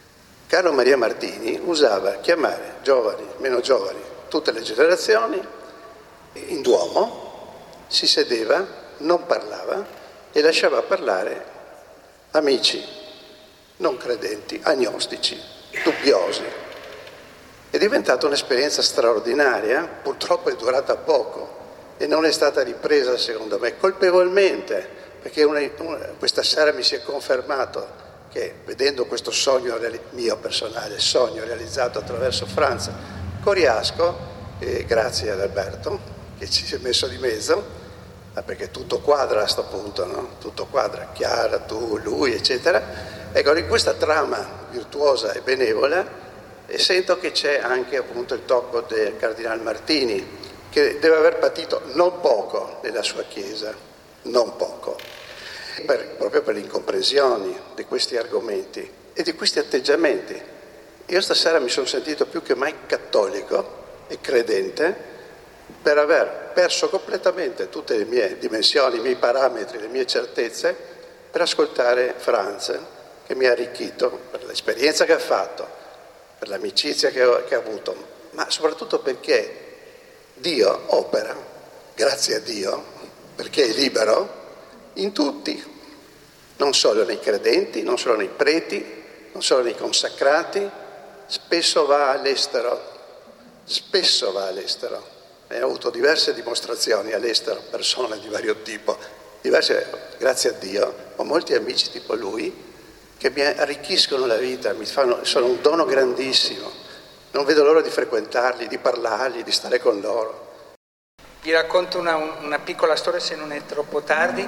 Carlo Maria Martini usava chiamare giovani, meno giovani, tutte le generazioni, in Duomo, si sedeva, non parlava e lasciava parlare amici, non credenti, agnostici, dubbiosi. È diventata un'esperienza straordinaria, purtroppo è durata poco e non è stata ripresa, secondo me, colpevolmente, perché questa sera mi si è confermato che, vedendo questo sogno mio personale, sogno realizzato attraverso Franz Coriasco, grazie ad Alberto che ci si è messo di mezzo, perché tutto quadra a sto punto, no? Tutto quadra, Chiara, tu, lui, eccetera. Ecco, in questa trama virtuosa e benevola sento che c'è anche appunto il tocco del Cardinal Martini, che deve aver patito non poco nella sua Chiesa, non poco, proprio per le incomprensioni di questi argomenti e di questi atteggiamenti. Io stasera mi sono sentito più che mai cattolico e credente per aver perso completamente tutte le mie dimensioni, i miei parametri, le mie certezze, per ascoltare Franz, che mi ha arricchito per l'esperienza che ha fatto, per l'amicizia che ha avuto, ma soprattutto perché Dio opera, grazie a Dio, perché è libero, in tutti, non solo nei credenti, non solo nei preti, non solo nei consacrati, spesso va all'estero, e ho avuto diverse dimostrazioni all'estero, persone di vario tipo, diverse, grazie a Dio, ho molti amici tipo lui che mi arricchiscono la vita, sono un dono grandissimo, non vedo l'ora di frequentarli, di parlargli, di stare con loro. Vi racconto una piccola storia, se non è troppo tardi.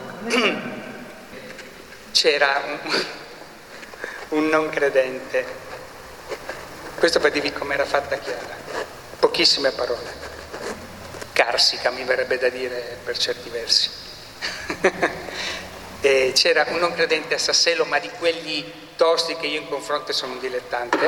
C'era un non credente, questo per dirvi com'era fatta Chiara, pochissime parole, carsica mi verrebbe da dire per certi versi. E c'era un non credente a Sassello, ma di quelli tosti che io in confronto sono un dilettante,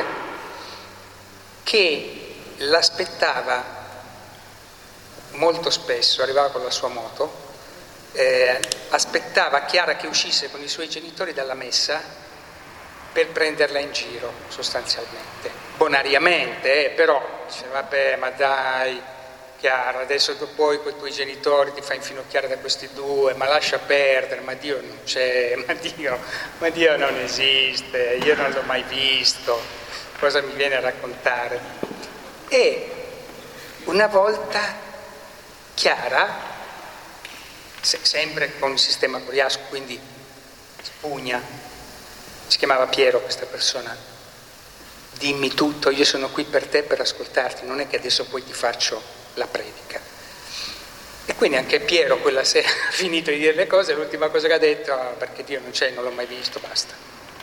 che l'aspettava molto spesso, arrivava con la sua moto, aspettava Chiara che uscisse con i suoi genitori dalla messa per prenderla in giro, sostanzialmente, bonariamente, però diceva, vabbè, ma dai Chiara, adesso tu poi con i tuoi genitori ti fai infinocchiare da questi due, ma lascia perdere, ma Dio non c'è, ma Dio non esiste, io non l'ho mai visto, cosa mi viene a raccontare? E una volta Chiara, sempre con il sistema Coriasco, quindi spugna, si chiamava Piero questa persona, dimmi tutto, io sono qui per te per ascoltarti, non è che adesso poi ti faccio la predica. E quindi anche Piero quella sera ha finito di dire le cose, l'ultima cosa che ha detto, perché Dio non c'è, non l'ho mai visto, basta.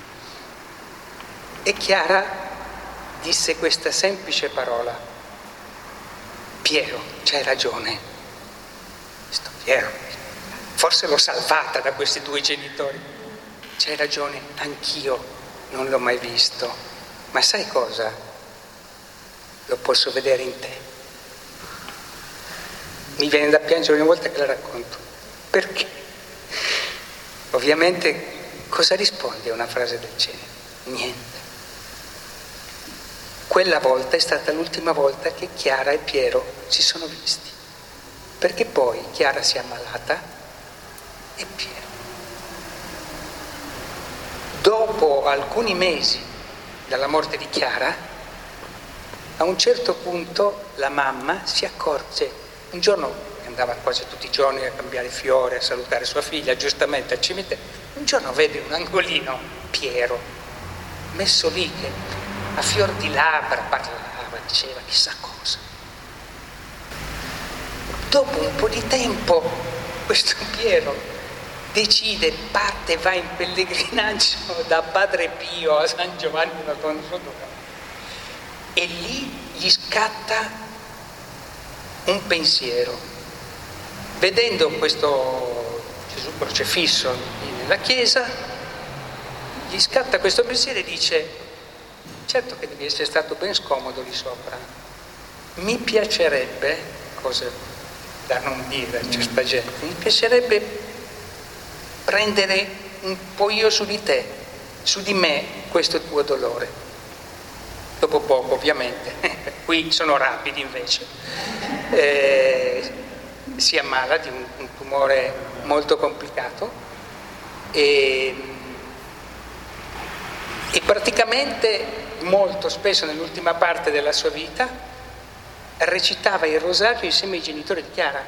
E Chiara disse questa semplice parola: Piero, c'hai ragione, sto Piero, forse l'ho salvata da questi due genitori, c'hai ragione, anch'io non l'ho mai visto, ma sai cosa? Lo posso vedere in te. Mi viene da piangere ogni volta che la racconto. Perché? Ovviamente cosa rispondi a una frase del genere? Niente. Quella volta è stata l'ultima volta che Chiara e Piero si sono visti, perché poi Chiara si è ammalata e Piero. Dopo alcuni mesi dalla morte di Chiara, a un certo punto la mamma si accorge, un giorno andava quasi tutti i giorni a cambiare fiori, a salutare sua figlia, giustamente al cimitero, un giorno vede un angolino Piero messo lì che a fior di labbra parlava, diceva chissà cosa. Dopo un po' di tempo questo Piero decide, parte, va in pellegrinaggio da Padre Pio a San Giovanni da Consolata e lì gli scatta un pensiero, vedendo questo Gesù crocefisso nella chiesa, gli scatta questo pensiero e dice: certo che devi essere stato ben scomodo lì sopra, mi piacerebbe, cose da non dire a certa gente, mi piacerebbe prendere un po' io su di te, su di me, questo tuo dolore. dopo poco ovviamente, qui sono rapidi invece, si ammala di un tumore molto complicato e praticamente molto spesso nell'ultima parte della sua vita recitava il rosario insieme ai genitori di Chiara.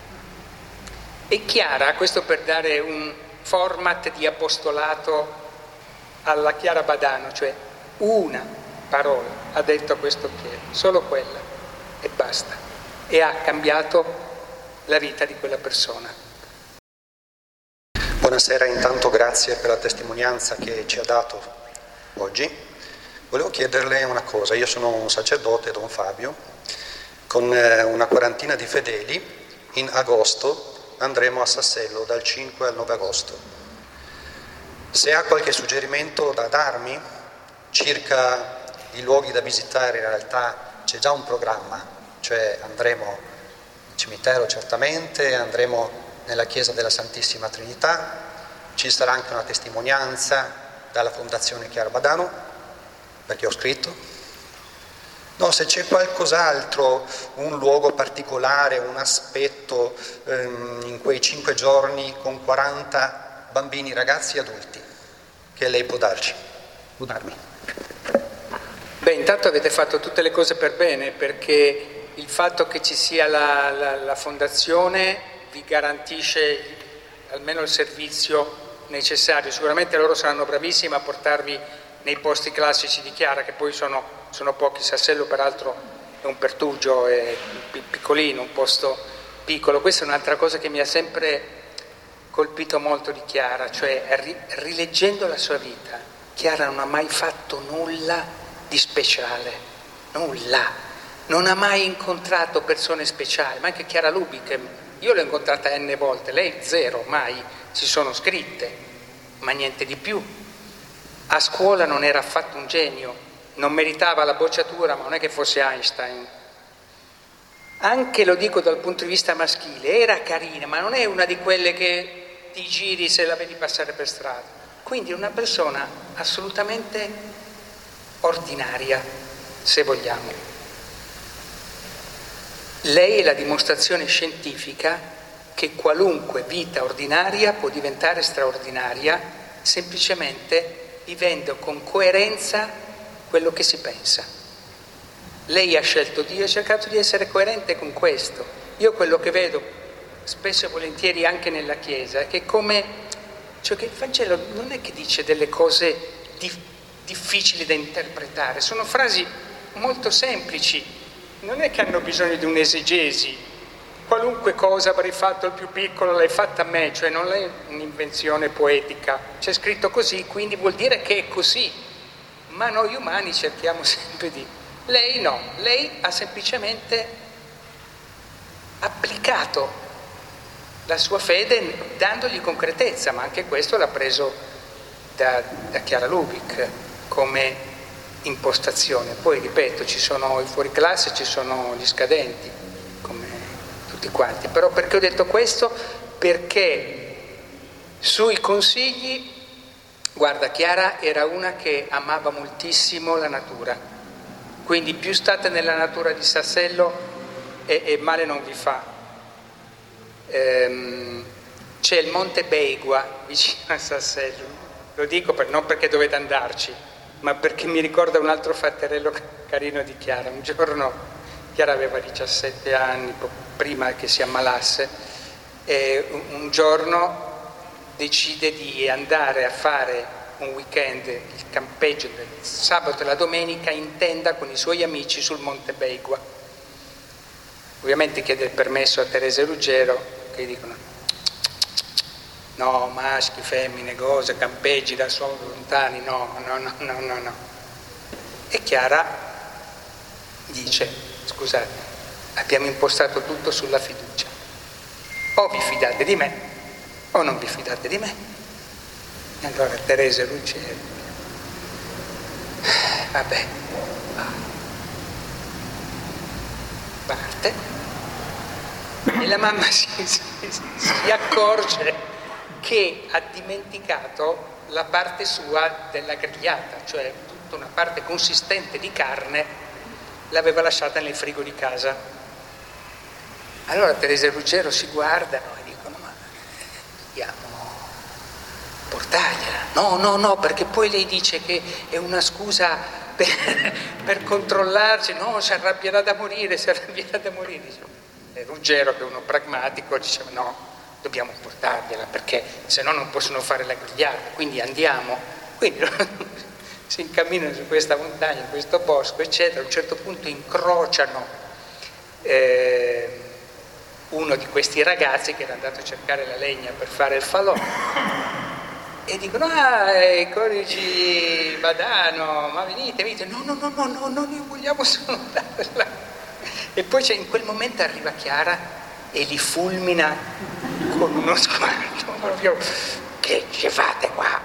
E Chiara, questo per dare un format di apostolato alla Chiara Badano, cioè una parola ha detto a questo Piero, solo quella, e basta, e ha cambiato la vita di quella persona. Buonasera, intanto grazie per la testimonianza che ci ha dato oggi. Volevo chiederle una cosa, io sono un sacerdote, Don Fabio, con una quarantina di fedeli, in agosto andremo a Sassello dal 5 al 9 agosto. Se ha qualche suggerimento da darmi circa i luoghi da visitare, in realtà c'è già un programma, cioè andremo al cimitero certamente, andremo nella chiesa della Santissima Trinità, ci sarà anche una testimonianza dalla Fondazione Chiara Badano, perché ho scritto. No, se c'è qualcos'altro, un luogo particolare, un aspetto in quei 5 giorni con 40 bambini, ragazzi e adulti, che lei può darmi. Beh, intanto avete fatto tutte le cose per bene, perché il fatto che ci sia la fondazione vi garantisce almeno il servizio necessario. Sicuramente loro saranno bravissimi a portarvi nei posti classici di Chiara, che poi sono pochi. Sassello peraltro è un pertugio, è piccolino, un posto piccolo. Questa è un'altra cosa che mi ha sempre colpito molto di Chiara, cioè rileggendo la sua vita, Chiara non ha mai fatto nulla di speciale, nulla, non ha mai incontrato persone speciali, ma anche Chiara Lubick, io l'ho incontrata n volte, lei zero, mai, si sono scritte, ma niente di più. A scuola non era affatto un genio, non meritava la bocciatura, ma non è che fosse Einstein. Anche, lo dico dal punto di vista maschile, era carina, ma non è una di quelle che ti giri se la vedi passare per strada. Quindi è una persona assolutamente ordinaria, se vogliamo. Lei è la dimostrazione scientifica che qualunque vita ordinaria può diventare straordinaria semplicemente vivendo con coerenza quello che si pensa. Lei ha scelto Dio e ha cercato di essere coerente con questo. Io quello che vedo spesso e volentieri anche nella Chiesa è che cioè che il Vangelo non è che dice delle cose difficili da interpretare, sono frasi molto semplici, non è che hanno bisogno di un'esegesi. Qualunque cosa avrei fatto il più piccolo l'hai fatta a me, cioè non è un'invenzione poetica, c'è scritto così, quindi vuol dire che è così, ma noi umani cerchiamo sempre di... Lei no, lei ha semplicemente applicato la sua fede dandogli concretezza, ma anche questo l'ha preso da Chiara Lubick come impostazione. Poi ripeto, ci sono i fuoriclasse, ci sono gli scadenti, come tutti quanti. Però perché ho detto questo? Perché sui consigli, guarda, Chiara era una che amava moltissimo la natura, quindi più state nella natura di Sassello e male non vi fa. C'è il Monte Beigua vicino a Sassello, lo dico non perché dovete andarci, ma perché mi ricorda un altro fatterello carino di Chiara. Un giorno Chiara aveva 17 anni, prima che si ammalasse, e un giorno decide di andare a fare un weekend, il campeggio del sabato e la domenica in tenda con i suoi amici sul Monte Beigua. Ovviamente chiede il permesso a Teresa e Ruggero, che dicono no, maschi, femmine, cose, campeggi da soli, lontani, no. E Chiara dice: scusate, abbiamo impostato tutto sulla fiducia, o vi fidate di me o non vi fidate di me. E allora Teresa e Ruggero, vabbè, parte, e la mamma si accorge che ha dimenticato la parte sua della grigliata, cioè tutta una parte consistente di carne l'aveva lasciata nel frigo di casa. Allora Teresa e Ruggero si guardano e dicono: ma dobbiamo portargliela. No, perché poi lei dice che è una scusa per controllarci. No, si arrabbierà da morire. E Ruggero, che è uno pragmatico, diceva: no, dobbiamo portargliela perché se no non possono fare la grigliata, quindi andiamo. Quindi si incamminano su questa montagna, in questo bosco, eccetera. A un certo punto incrociano uno di questi ragazzi che era andato a cercare la legna per fare il falò e dicono: i coniugi Badano, ma venite. No, noi vogliamo solo andare. E poi in quel momento arriva Chiara e li fulmina con uno sguardo proprio: che ci fate qua?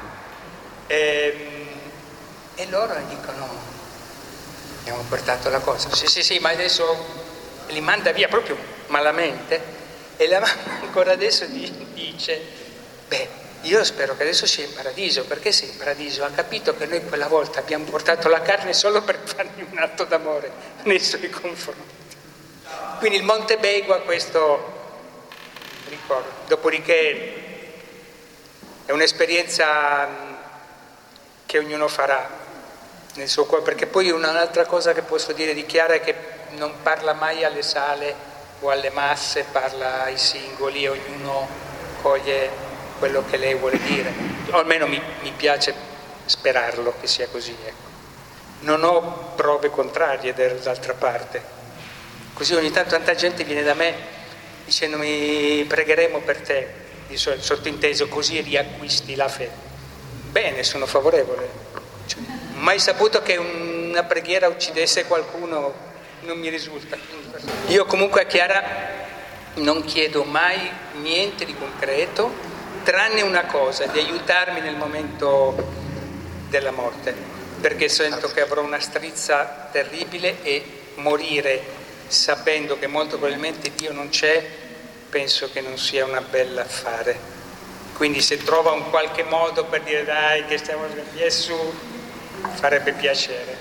E loro dicono: abbiamo portato la cosa. Sì, ma adesso li manda via proprio malamente. E la mamma ancora adesso dice: beh, io spero che adesso sia in paradiso, perché se in paradiso ha capito che noi quella volta abbiamo portato la carne solo per fargli un atto d'amore nei suoi confronti. Quindi il Monte Begua questo ricordo. Dopodiché è un'esperienza che ognuno farà nel suo cuore, perché poi un'altra cosa che posso dire di Chiara è che non parla mai alle sale o alle masse, parla ai singoli, ognuno coglie quello che lei vuole dire, o almeno mi piace sperarlo che sia così, ecco. Non ho prove contrarie dall'altra parte. Così ogni tanto tanta gente viene da me dicendomi: pregheremo per te, di sottinteso, così riacquisti la fede. Bene, sono favorevole. Mai saputo che una preghiera uccidesse qualcuno, non mi risulta. Io comunque a Chiara non chiedo mai niente di concreto, tranne una cosa: di aiutarmi nel momento della morte, perché sento che avrò una strizza terribile e morire sapendo che molto probabilmente Dio non c'è, penso che non sia una bella affare. Quindi se trova un qualche modo per dire: dai, che stiamo su, farebbe piacere.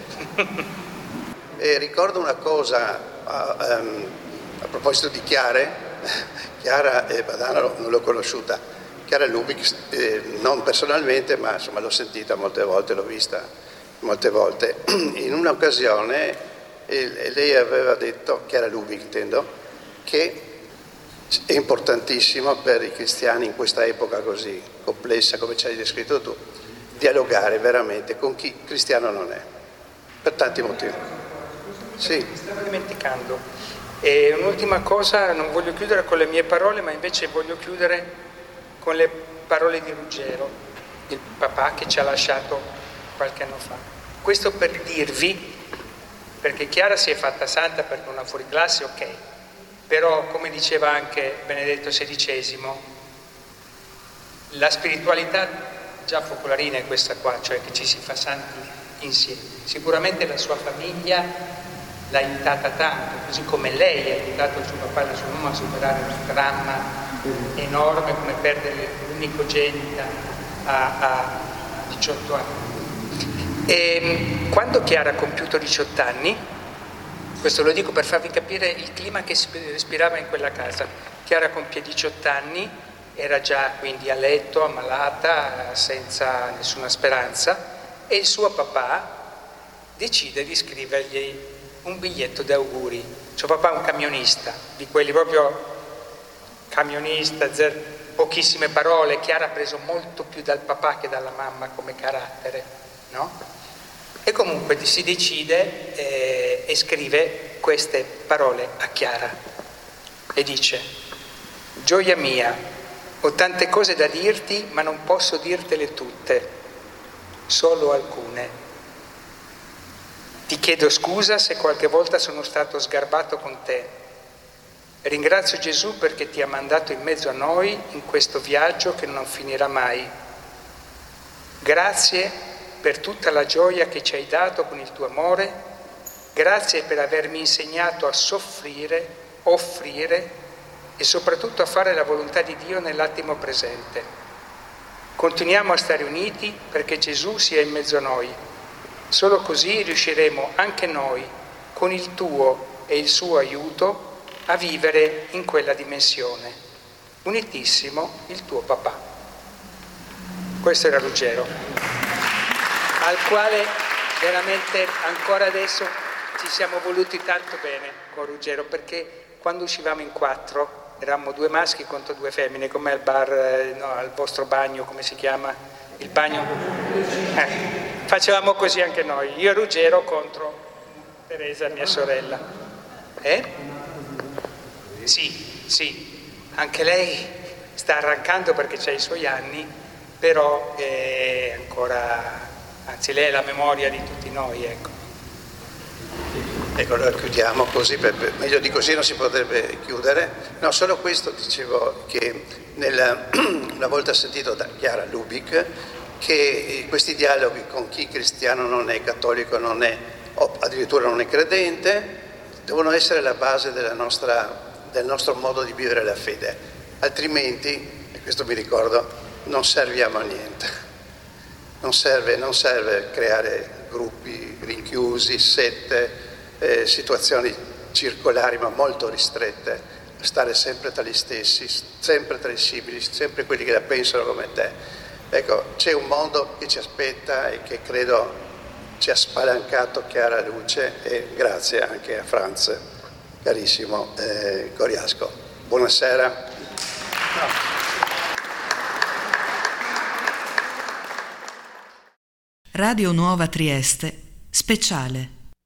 Ricordo una cosa a proposito di Chiara Badano non l'ho conosciuta. Chiara Lubick non personalmente, ma insomma l'ho sentita molte volte, l'ho vista molte volte. In un'occasione lei aveva detto, Chiara Lubick intendo, che è importantissimo per i cristiani in questa epoca così complessa come ci hai descritto tu, dialogare veramente con chi cristiano non è, per tanti motivi. Sì. Mi stavo dimenticando. E un'ultima cosa, non voglio chiudere con le mie parole, ma invece voglio chiudere con le parole di Ruggero, il papà che ci ha lasciato qualche anno fa. Questo per dirvi, perché Chiara si è fatta santa perché una fuoriclasse, ok, però come diceva anche Benedetto XVI, la spiritualità già focolarina è questa qua, cioè che ci si fa santi insieme. Sicuramente la sua famiglia l'ha aiutata tanto, così come lei ha aiutato il suo papà e la sua mamma a superare un dramma enorme come perdere l'unicogenita a 18 anni. E quando Chiara ha compiuto 18 anni, questo lo dico per farvi capire il clima che si respirava in quella casa, Chiara compie 18 anni, era già quindi a letto, ammalata, senza nessuna speranza, e il suo papà decide di scrivergli un biglietto d'auguri. Suo papà è un camionista, di quelli proprio camionista, pochissime parole. Chiara ha preso molto più dal papà che dalla mamma come carattere, no? E comunque si decide e scrive queste parole a Chiara e dice: gioia mia, ho tante cose da dirti, ma non posso dirtele tutte, solo alcune. Ti chiedo scusa se qualche volta sono stato sgarbato con te. Ringrazio Gesù perché ti ha mandato in mezzo a noi in questo viaggio che non finirà mai. Grazie per tutta la gioia che ci hai dato con il tuo amore. Grazie per avermi insegnato a soffrire, offrire e soprattutto a fare la volontà di Dio nell'attimo presente. Continuiamo a stare uniti perché Gesù sia in mezzo a noi. Solo così riusciremo anche noi, con il tuo e il suo aiuto, a vivere in quella dimensione. Unitissimo, il tuo papà. Questo era Ruggero, al quale veramente ancora adesso ci siamo voluti tanto bene con Ruggero, perché quando uscivamo in 4 eravamo 2 maschi contro 2 femmine, come al bar, no, al vostro bagno, come si chiama? Il bagno? Facevamo così anche noi, io e Ruggero contro Teresa, mia sorella. Sì, anche lei sta arrancando perché ha i suoi anni, però è ancora, anzi lei è la memoria di tutti noi, ecco. Ecco, allora chiudiamo così, meglio di così non si potrebbe chiudere. No, solo questo dicevo, che una volta sentito da Chiara Lubich che questi dialoghi con chi cristiano non è, cattolico non è, o addirittura non è credente, devono essere la base del nostro modo di vivere la fede, altrimenti, e questo mi ricordo, non serviamo a niente. Non serve creare gruppi rinchiusi, sette, situazioni circolari ma molto ristrette, stare sempre tra gli stessi, sempre tra i simili, sempre quelli che la pensano come te. Ecco, c'è un mondo che ci aspetta e che credo ci ha spalancato chiara luce, e grazie anche a Franz, carissimo Coriasco. Buonasera. Radio Nuova Trieste, speciale.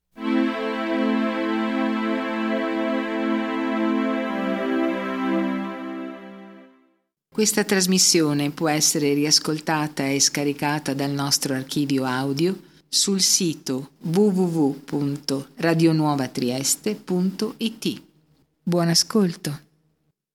Questa trasmissione può essere riascoltata e scaricata dal nostro archivio audio sul sito www.radionuovatrieste.it. Buon ascolto.